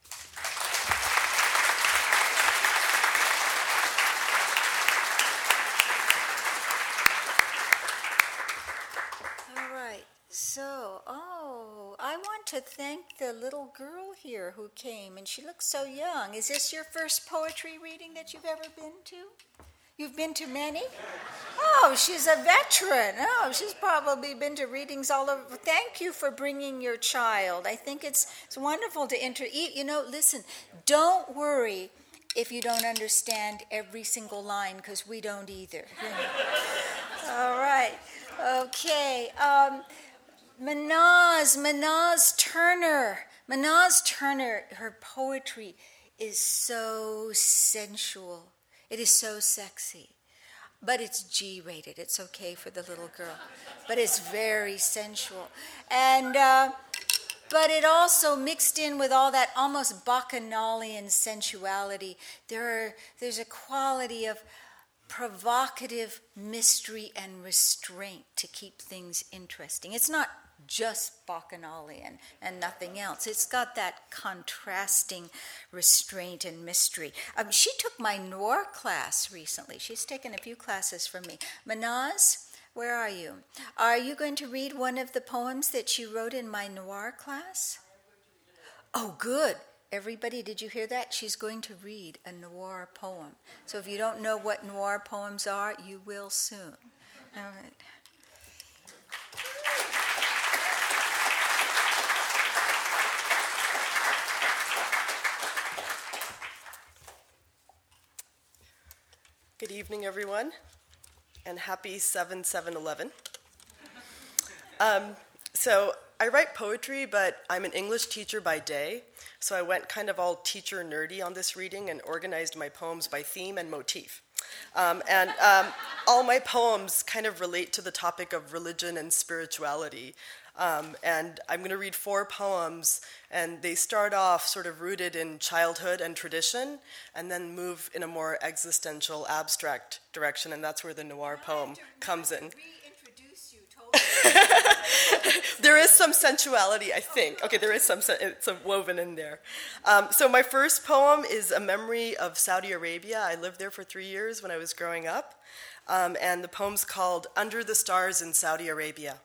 So, I want to thank the little girl here who came, and she looks so young. Is this your first poetry reading that you've ever been to? You've been to many? Oh, she's a veteran. Oh, she's probably been to readings all over. Thank you for bringing your child. I think it's wonderful to listen, don't worry if you don't understand every single line, because we don't either. All right. Okay. Manaz Turner. Manaz Turner, her poetry is so sensual. It is so sexy. But it's G-rated. It's okay for the little girl. But it's very sensual. And but it also mixed in with all that almost bacchanalian sensuality. There's a quality of provocative mystery and restraint to keep things interesting. It's not just bacchanalian and nothing else. It's got that contrasting restraint and mystery. She took my noir class recently. She's taken a few classes from me. Manaz, where are you? Are you going to read one of the poems that you wrote in my noir class? Oh, good. Everybody, did you hear that? She's going to read a noir poem. So if you don't know what noir poems are, you will soon. All right. Good evening, everyone, and happy 7/7/11. So I write poetry, but I'm an English teacher by day, so I went kind of all teacher nerdy on this reading and organized my poems by theme and motif. All my poems kind of relate to the topic of religion and spirituality. And I'm going to read 4 poems, and they start off sort of rooted in childhood and tradition, and then move in a more existential, abstract direction, and that's where the noir poem comes in. Reintroduce you totally. There is some sensuality, I think. Okay, there is some woven in there. So my first poem is a memory of Saudi Arabia. I lived there for 3 years when I was growing up, and the poem's called Under the Stars in Saudi Arabia.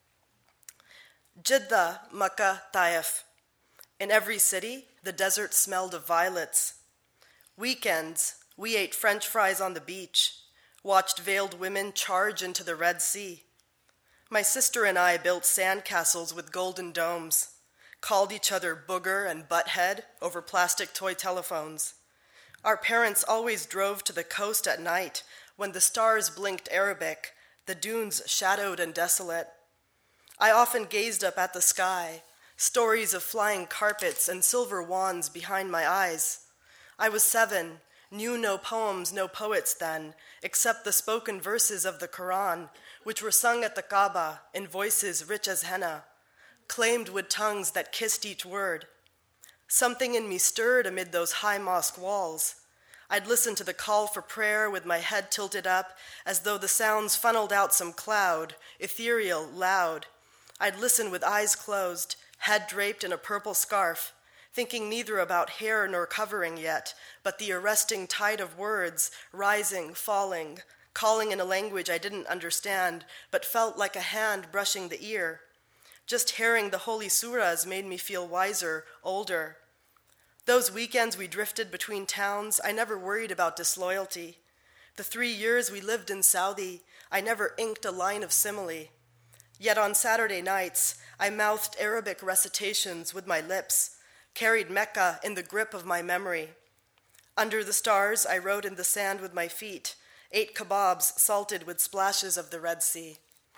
Jeddah, Makkah, Taif. In every city, the desert smelled of violets. Weekends, we ate French fries on the beach, watched veiled women charge into the Red Sea. My sister and I built sandcastles with golden domes, called each other booger and butthead over plastic toy telephones. Our parents always drove to the coast at night when the stars blinked Arabic, the dunes shadowed and desolate. I often gazed up at the sky, stories of flying carpets and silver wands behind my eyes. I was 7, knew no poems, no poets then, except the spoken verses of the Quran, which were sung at the Kaaba in voices rich as henna, claimed with tongues that kissed each word. Something in me stirred amid those high mosque walls. I'd listen to the call for prayer with my head tilted up, as though the sounds funneled out some cloud, ethereal, loud. I'd listen with eyes closed, head draped in a purple scarf, thinking neither about hair nor covering yet, but the arresting tide of words, rising, falling, calling in a language I didn't understand, but felt like a hand brushing the ear. Just hearing the holy surahs made me feel wiser, older. Those weekends we drifted between towns, I never worried about disloyalty. The 3 years we lived in Saudi, I never inked a line of simile. Yet on Saturday nights, I mouthed Arabic recitations with my lips, carried Mecca in the grip of my memory. Under the stars, I wrote in the sand with my feet, ate kebabs salted with splashes of the Red Sea.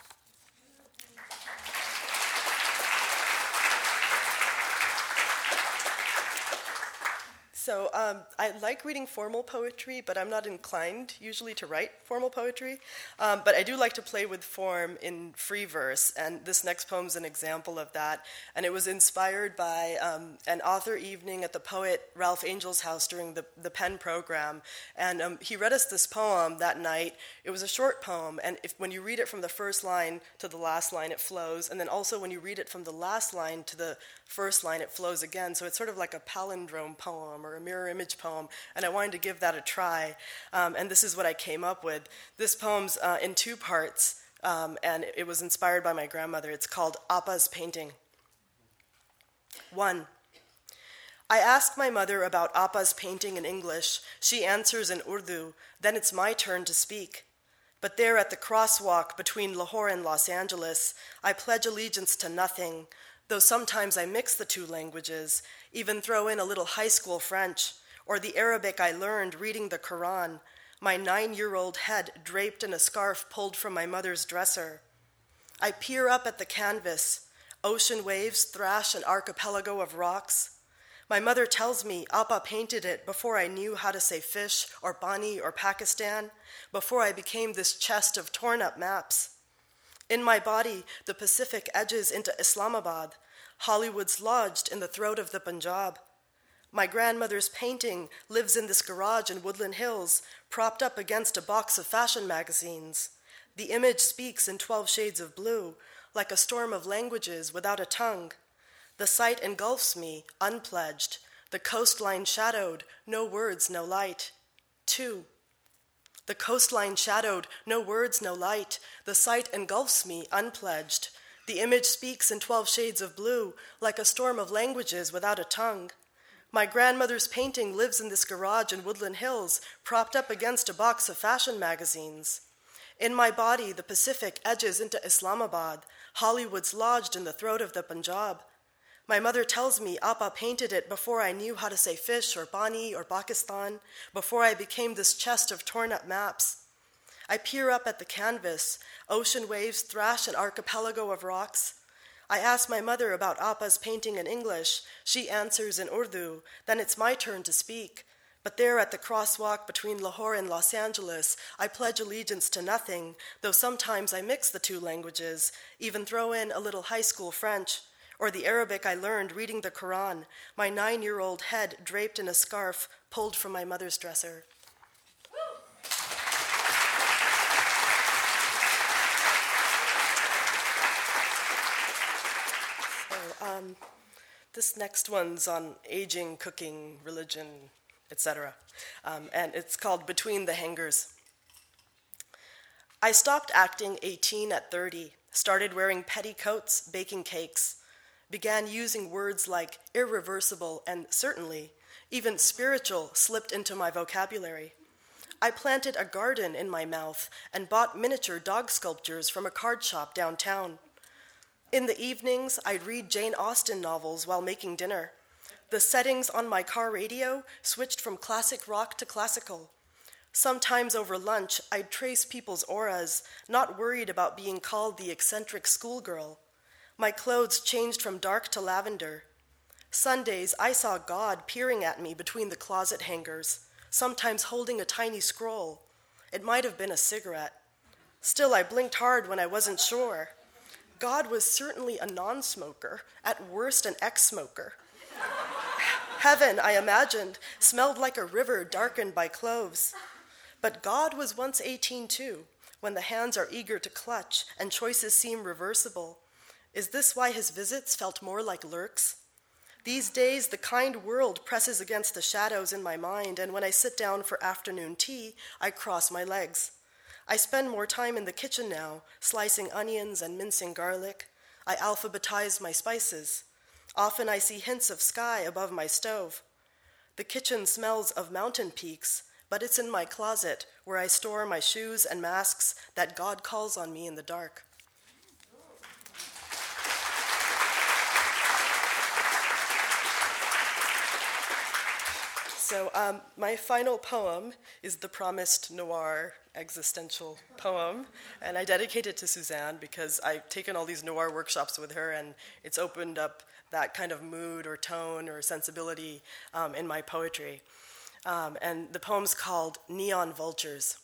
So I like reading formal poetry, but I'm not inclined usually to write formal poetry. But I do like to play with form in free verse, and this next poem is an example of that. And it was inspired by an author evening at the poet Ralph Angel's house during the Penn program. And he read us this poem that night. It was a short poem, and when you read it from the first line to the last line, it flows. And then also when you read it from the last line to the first line, it flows again. So it's sort of like a palindrome poem or a mirror image poem, and I wanted to give that a try. And this is what I came up with. This poem's in 2 parts, and it was inspired by my grandmother. It's called Appa's Painting. 1. I ask my mother about Appa's painting in English. She answers in Urdu. Then it's my turn to speak. But there at the crosswalk between Lahore and Los Angeles, I pledge allegiance to nothing, though sometimes I mix the two languages, even throw in a little high school French, or the Arabic I learned reading the Quran, my 9-year-old head draped in a scarf pulled from my mother's dresser. I peer up at the canvas. Ocean waves thrash an archipelago of rocks. My mother tells me Appa painted it before I knew how to say fish or Bani or Pakistan, before I became this chest of torn-up maps. In my body, the Pacific edges into Islamabad. Hollywood's lodged in the throat of the Punjab. My grandmother's painting lives in this garage in Woodland Hills, propped up against a box of fashion magazines. The image speaks in 12 shades of blue, like a storm of languages without a tongue. The sight engulfs me, unpledged, the coastline shadowed, no words, no light. 2. The coastline shadowed, no words, no light. The sight engulfs me, unpledged. The image speaks in 12 shades of blue, like a storm of languages without a tongue. My grandmother's painting lives in this garage in Woodland Hills, propped up against a box of fashion magazines. In my body, the Pacific edges into Islamabad. Hollywood's lodged in the throat of the Punjab. My mother tells me Appa painted it before I knew how to say fish or Bani or Pakistan, before I became this chest of torn-up maps. I peer up at the canvas. Ocean waves thrash an archipelago of rocks. I ask my mother about Appa's painting in English. She answers in Urdu. Then it's my turn to speak. But there at the crosswalk between Lahore and Los Angeles, I pledge allegiance to nothing, though sometimes I mix the two languages, even throw in a little high school French, or the Arabic I learned reading the Quran, my 9-year-old head draped in a scarf pulled from my mother's dresser. This next one's on aging, cooking, religion, etc. And it's called Between the Hangers. I stopped acting 18 at 30, started wearing petticoats, baking cakes, began using words like irreversible and certainly, even spiritual slipped into my vocabulary. I planted a garden in my mouth and bought miniature dog sculptures from a card shop downtown. In the evenings, I'd read Jane Austen novels while making dinner. The settings on my car radio switched from classic rock to classical. Sometimes over lunch, I'd trace people's auras, not worried about being called the eccentric schoolgirl. My clothes changed from dark to lavender. Sundays, I saw God peering at me between the closet hangers, sometimes holding a tiny scroll. It might have been a cigarette. Still, I blinked hard when I wasn't sure. God was certainly a non-smoker, at worst an ex-smoker. Heaven, I imagined, smelled like a river darkened by cloves. But God was once 18 too, when the hands are eager to clutch and choices seem reversible. Is this why his visits felt more like lurks? These days, the kind world presses against the shadows in my mind, and when I sit down for afternoon tea, I cross my legs. I spend more time in the kitchen now, slicing onions and mincing garlic. I alphabetize my spices. Often I see hints of sky above my stove. The kitchen smells of mountain peaks, but it's in my closet where I store my shoes and masks that God calls on me in the dark. So my final poem is the promised noir existential poem, and I dedicate it to Suzanne because I've taken all these noir workshops with her, and it's opened up that kind of mood or tone or sensibility in my poetry. And the poem's called Neon Vultures.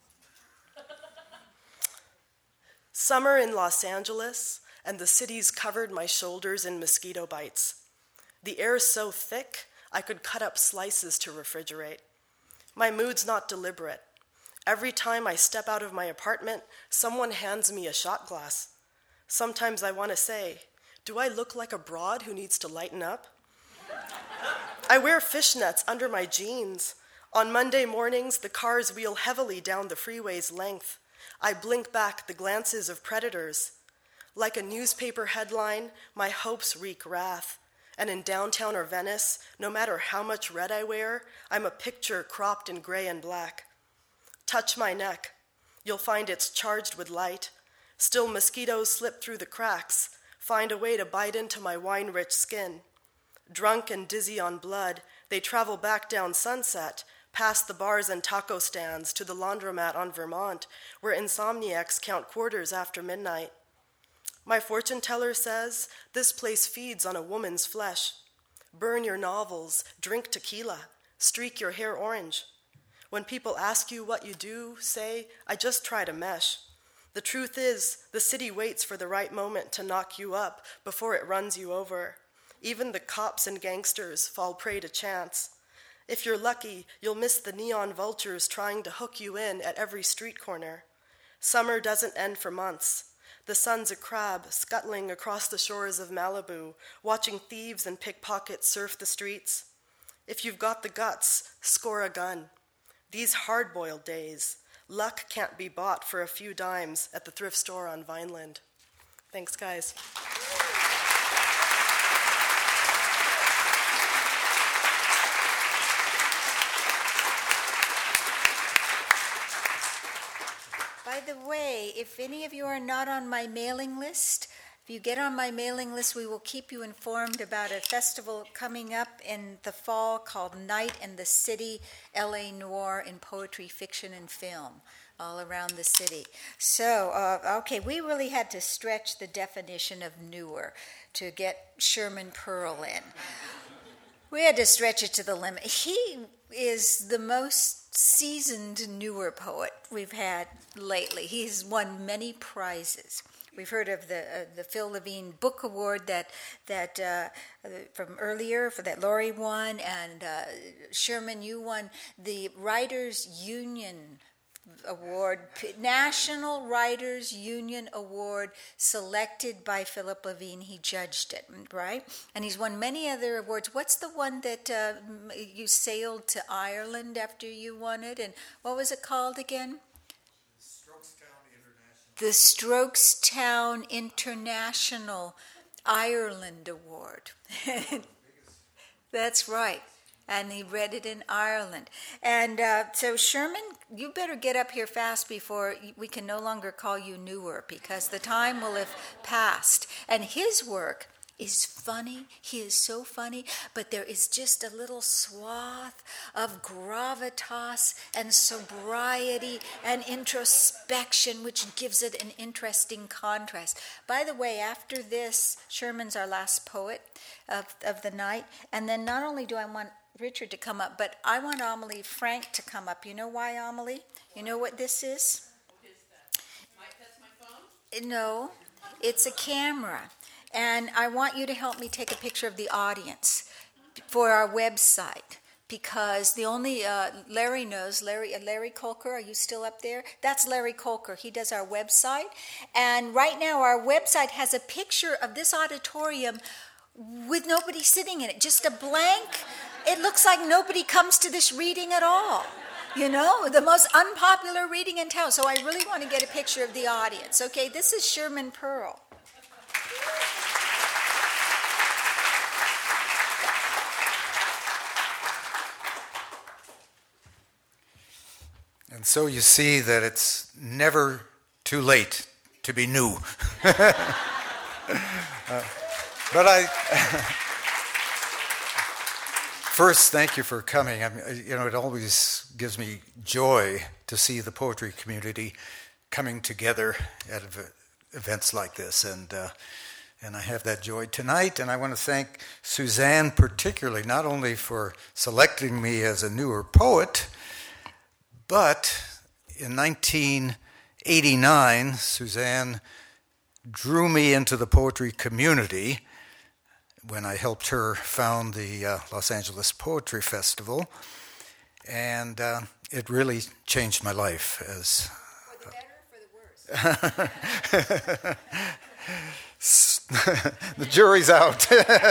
Summer in Los Angeles, and the city's covered my shoulders in mosquito bites. The air's so thick, I could cut up slices to refrigerate. My mood's not deliberate. Every time I step out of my apartment, someone hands me a shot glass. Sometimes I want to say, do I look like a broad who needs to lighten up? I wear fishnets under my jeans. On Monday mornings, the cars wheel heavily down the freeway's length. I blink back the glances of predators. Like a newspaper headline, my hopes wreak wrath. And in downtown or Venice, no matter how much red I wear, I'm a picture cropped in gray and black. Touch my neck. You'll find it's charged with light. Still mosquitoes slip through the cracks, find a way to bite into my wine-rich skin. Drunk and dizzy on blood, they travel back down Sunset, past the bars and taco stands to the laundromat on Vermont, where insomniacs count quarters after midnight. My fortune teller says this place feeds on a woman's flesh. Burn your novels, drink tequila, streak your hair orange. When people ask you what you do, say, I just try to mesh. The truth is, the city waits for the right moment to knock you up before it runs you over. Even the cops and gangsters fall prey to chance. If you're lucky, you'll miss the neon vultures trying to hook you in at every street corner. Summer doesn't end for months. The sun's a crab scuttling across the shores of Malibu, watching thieves and pickpockets surf the streets. If you've got the guts, score a gun. These hard-boiled days, luck can't be bought for a few dimes at the thrift store on Vineland. Thanks, guys. By the way, if any of you are not on my mailing list, if you get on my mailing list, we will keep you informed about a festival coming up in the fall called Night in the City, LA Noir in Poetry, Fiction, and Film, all around the city. So, okay, we really had to stretch the definition of newer to get Sherman Pearl in. We had to stretch it to the limit. He is the most seasoned newer poet we've had lately. He's won many prizes. We've heard of the Phil Levine Book Award that from earlier for that Laurie won, and Sherman, you won the Writers Union Award, National Writers Union Award, selected by Philip Levine. He judged it, right? And he's won many other awards. What's the one that you sailed to Ireland after you won it? And what was it called again? The Strokestown International Ireland Award. That's right. And he read it in Ireland. And so, Sherman, you better get up here fast before we can no longer call you newer, because the time will have passed. And his work is funny. He is so funny, but there is just a little swath of gravitas and sobriety and introspection, which gives it an interesting contrast. By the way, after this, Sherman's our last poet of the night. And then not only do I want Richard to come up, but I want Amelie Frank to come up. You know why, Amelie? You know what this is? What is that? Mike, that's my phone? No, it's a camera. And I want you to help me take a picture of the audience for our website, because the only, Larry knows, Larry Kolker, are you still up there? That's Larry Kolker. He does our website. And right now our website has a picture of this auditorium with nobody sitting in it, just a blank. It looks like nobody comes to this reading at all. You know, the most unpopular reading in town. So I really want to get a picture of the audience. Okay, this is Sherman Pearl. And so you see that it's never too late to be new. But first, thank you for coming. It always gives me joy to see the poetry community coming together at events like this, and I have that joy tonight. And I want to thank Suzanne particularly, not only for selecting me as a newer poet, but in 1989, Suzanne drew me into the poetry community when I helped her found the Los Angeles Poetry Festival, and it really changed my life. As for the better or for the worse? The jury's out.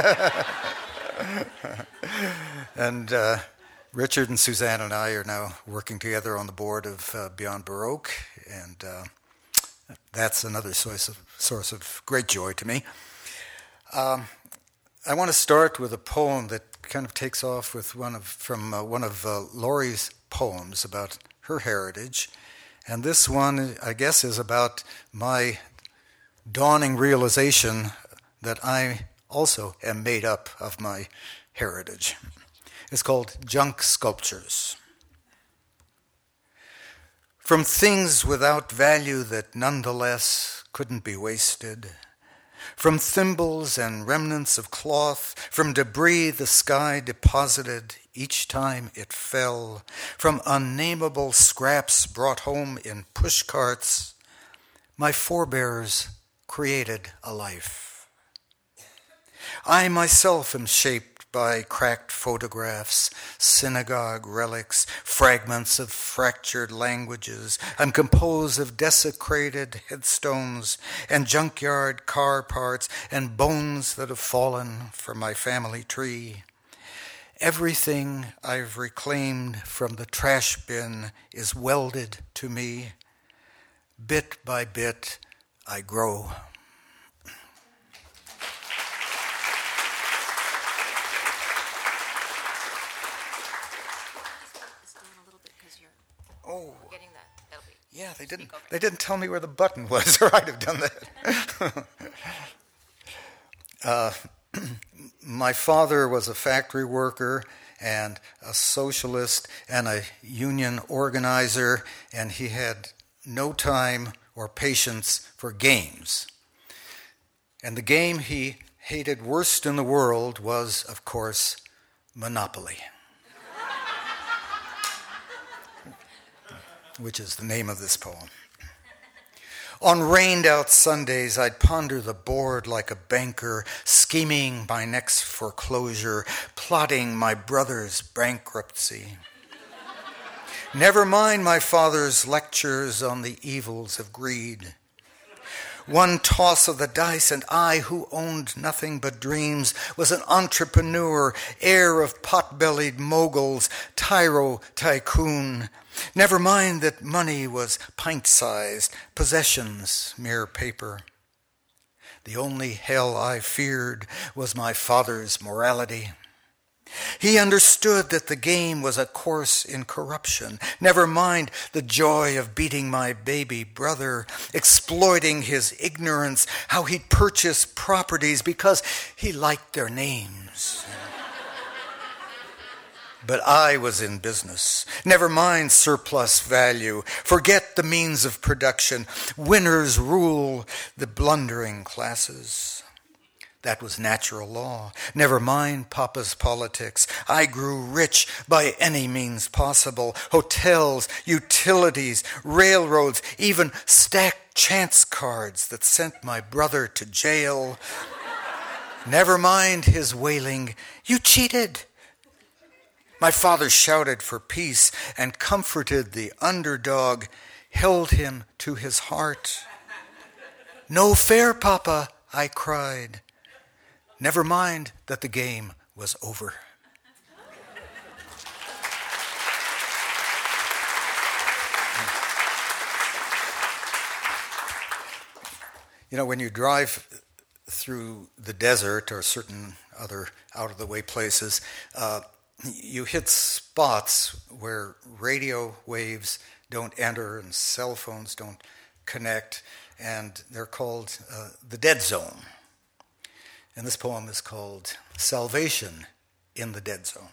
And Richard and Suzanne and I are now working together on the board of Beyond Baroque, and that's another source of great joy to me. I want to start with a poem that kind of takes off with one of Laurie's poems about her heritage. And this one, I guess, is about my dawning realization that I also am made up of my heritage. It's called Junk Sculptures. From things without value that nonetheless couldn't be wasted, from thimbles and remnants of cloth, from debris the sky deposited each time it fell, from unnameable scraps brought home in pushcarts, my forebears created a life. I myself am shaped by cracked photographs, synagogue relics, fragments of fractured languages. I'm composed of desecrated headstones and junkyard car parts and bones that have fallen from my family tree. Everything I've reclaimed from the trash bin is welded to me. Bit by bit, I grow. Oh, Getting that. That'll be. yeah, they didn't tell me where the button was, or I'd have done that. My father was a factory worker and a socialist and a union organizer, and he had no time or patience for games. And the game he hated worst in the world was, of course, Monopoly, which is the name of this poem. On rained-out Sundays, I'd ponder the board like a banker, scheming my next foreclosure, plotting my brother's bankruptcy. Never mind my father's lectures on the evils of greed. One toss of the dice, and I, who owned nothing but dreams, was an entrepreneur, heir of pot-bellied moguls, tyro tycoon. Never mind that money was pint-sized, possessions mere paper. The only hell I feared was my father's morality. He understood that the game was a course in corruption. Never mind the joy of beating my baby brother, exploiting his ignorance, how he'd purchase properties because he liked their names. But I was in business. Never mind surplus value. Forget the means of production. Winners rule the blundering classes. That was natural law. Never mind Papa's politics. I grew rich by any means possible. Hotels, utilities, railroads, even stacked chance cards that sent my brother to jail. Never mind his wailing, "You cheated!" My father shouted for peace and comforted the underdog, held him to his heart. "No fair, Papa," I cried. Never mind that the game was over. You know, when you drive through the desert or certain other out-of-the-way places, you hit spots where radio waves don't enter and cell phones don't connect, and they're called the dead zone. And this poem is called Salvation in the Dead Zone.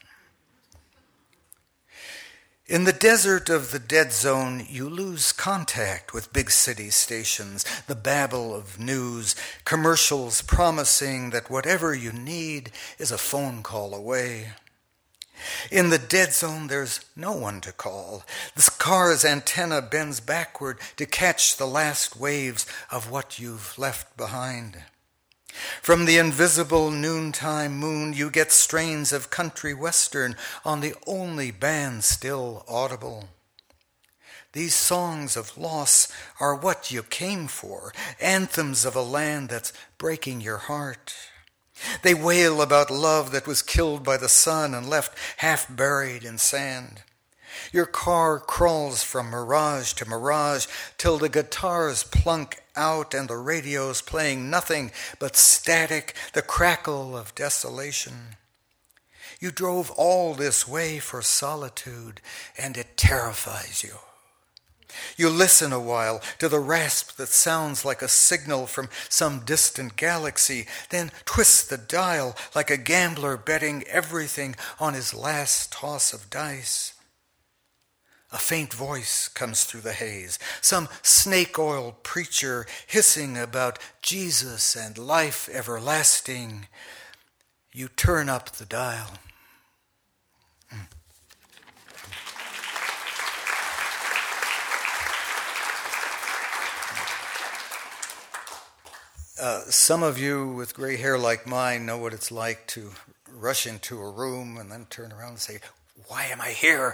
In the desert of the dead zone, you lose contact with big city stations, the babble of news, commercials promising that whatever you need is a phone call away. In the dead zone, there's no one to call. The car's antenna bends backward to catch the last waves of what you've left behind. From the invisible noontime moon, you get strains of country western on the only band still audible. These songs of loss are what you came for, anthems of a land that's breaking your heart. They wail about love that was killed by the sun and left half buried in sand. Your car crawls from mirage to mirage till the guitars plunk out and the radio's playing nothing but static, the crackle of desolation. You drove all this way for solitude, and it terrifies you. You listen a while to the rasp that sounds like a signal from some distant galaxy, then twist the dial like a gambler betting everything on his last toss of dice. A faint voice comes through the haze, some snake-oiled preacher hissing about Jesus and life everlasting. You turn up the dial. Some of you with gray hair like mine know what it's like to rush into a room and then turn around and say, "Why am I here?"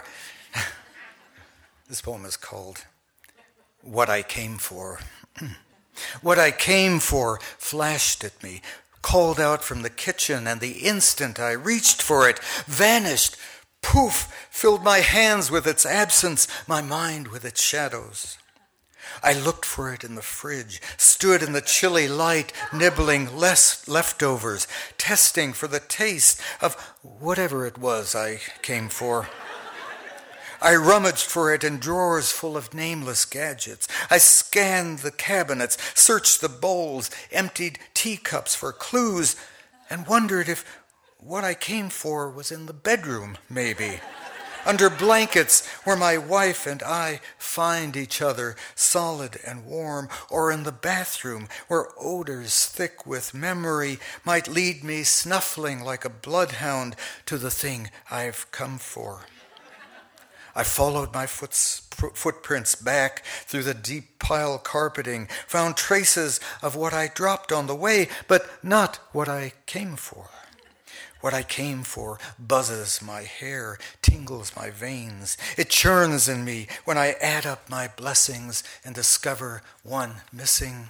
This poem is called What I Came For. What I came for flashed at me, called out from the kitchen, and the instant I reached for it, vanished, poof, filled my hands with its absence, my mind with its shadows. I looked for it in the fridge, stood in the chilly light, nibbling leftovers, testing for the taste of whatever it was I came for. I rummaged for it in drawers full of nameless gadgets. I scanned the cabinets, searched the bowls, emptied teacups for clues, and wondered if what I came for was in the bedroom, maybe. Under blankets where my wife and I find each other solid and warm, or in the bathroom where odors thick with memory might lead me snuffling like a bloodhound to the thing I've come for. I followed my footprints back through the deep pile carpeting, found traces of what I dropped on the way, but not what I came for. What I came for buzzes my hair, tingles my veins. It churns in me when I add up my blessings and discover one missing.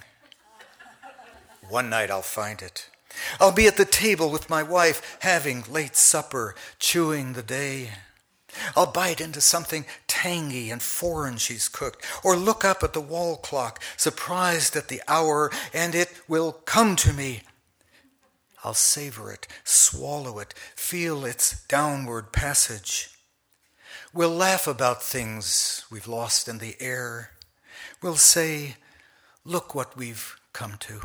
One night I'll find it. I'll be at the table with my wife, having late supper, chewing the day. I'll bite into something tangy and foreign she's cooked, or look up at the wall clock, surprised at the hour, and it will come to me. I'll savor it, swallow it, feel its downward passage. We'll laugh about things we've lost in the air. We'll say, "Look what we've come to."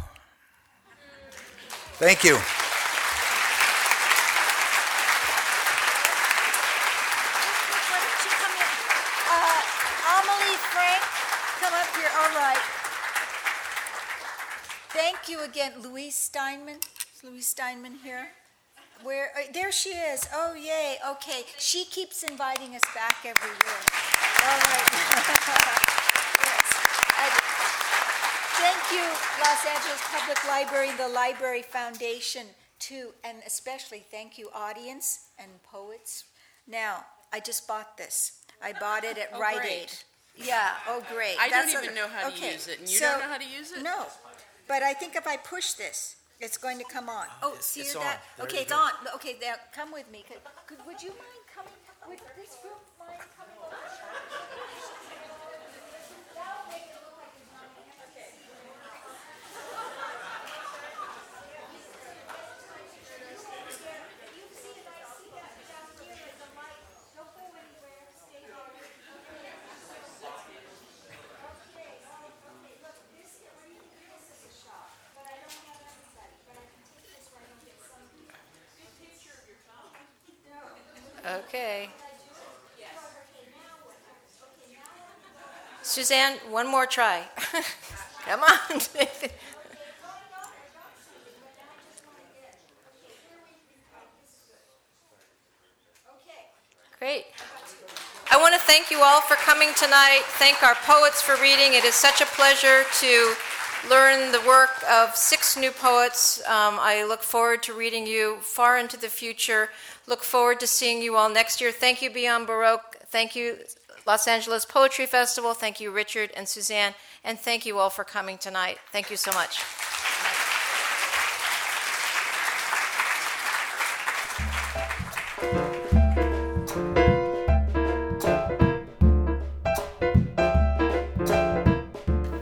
Thank you. Thank you again, Louise Steinman. Is Louise Steinman here? Where? There she is. Oh, yay. Okay. She keeps inviting us back every year. All right. Yes. Thank you, Los Angeles Public Library, the Library Foundation, too. And especially thank you, audience and poets. Now, I just bought this. I bought it at Rite Aid. Yeah. Oh, great. I don't even know how to use it. And you don't know how to use it? No. But I think if I push this, it's going to come on. Oh, see it's that? on. Okay, it's on. Okay, now come with me. Would you mind coming? Would this group mind coming over? That'll make it look like it's not okay. Okay. Suzanne, one more try. Come on. Great. I want to thank you all for coming tonight. Thank our poets for reading. It is such a pleasure to learn the work of 6 new poets. I look forward to reading you far into the future. Look forward to seeing you all next year. Thank you, Beyond Baroque. Thank you, Los Angeles Poetry Festival. Thank you, Richard and Suzanne. And thank you all for coming tonight. Thank you so much.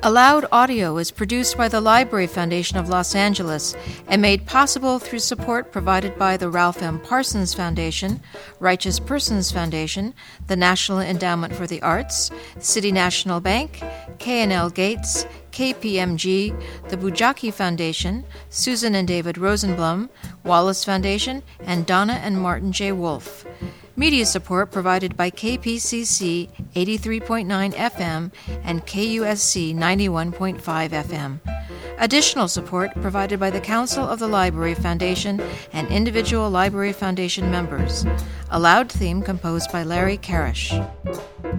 Aloud Audio is produced by the Library Foundation of Los Angeles and made possible through support provided by the Ralph M. Parsons Foundation, Righteous Persons Foundation, the National Endowment for the Arts, City National Bank, K&L Gates, KPMG, the Bujaki Foundation, Susan and David Rosenblum, Wallace Foundation, and Donna and Martin J. Wolfe. Media support provided by KPCC 83.9 FM and KUSC 91.5 FM. Additional support provided by the Council of the Library Foundation and individual Library Foundation members. A loud theme composed by Larry Karish.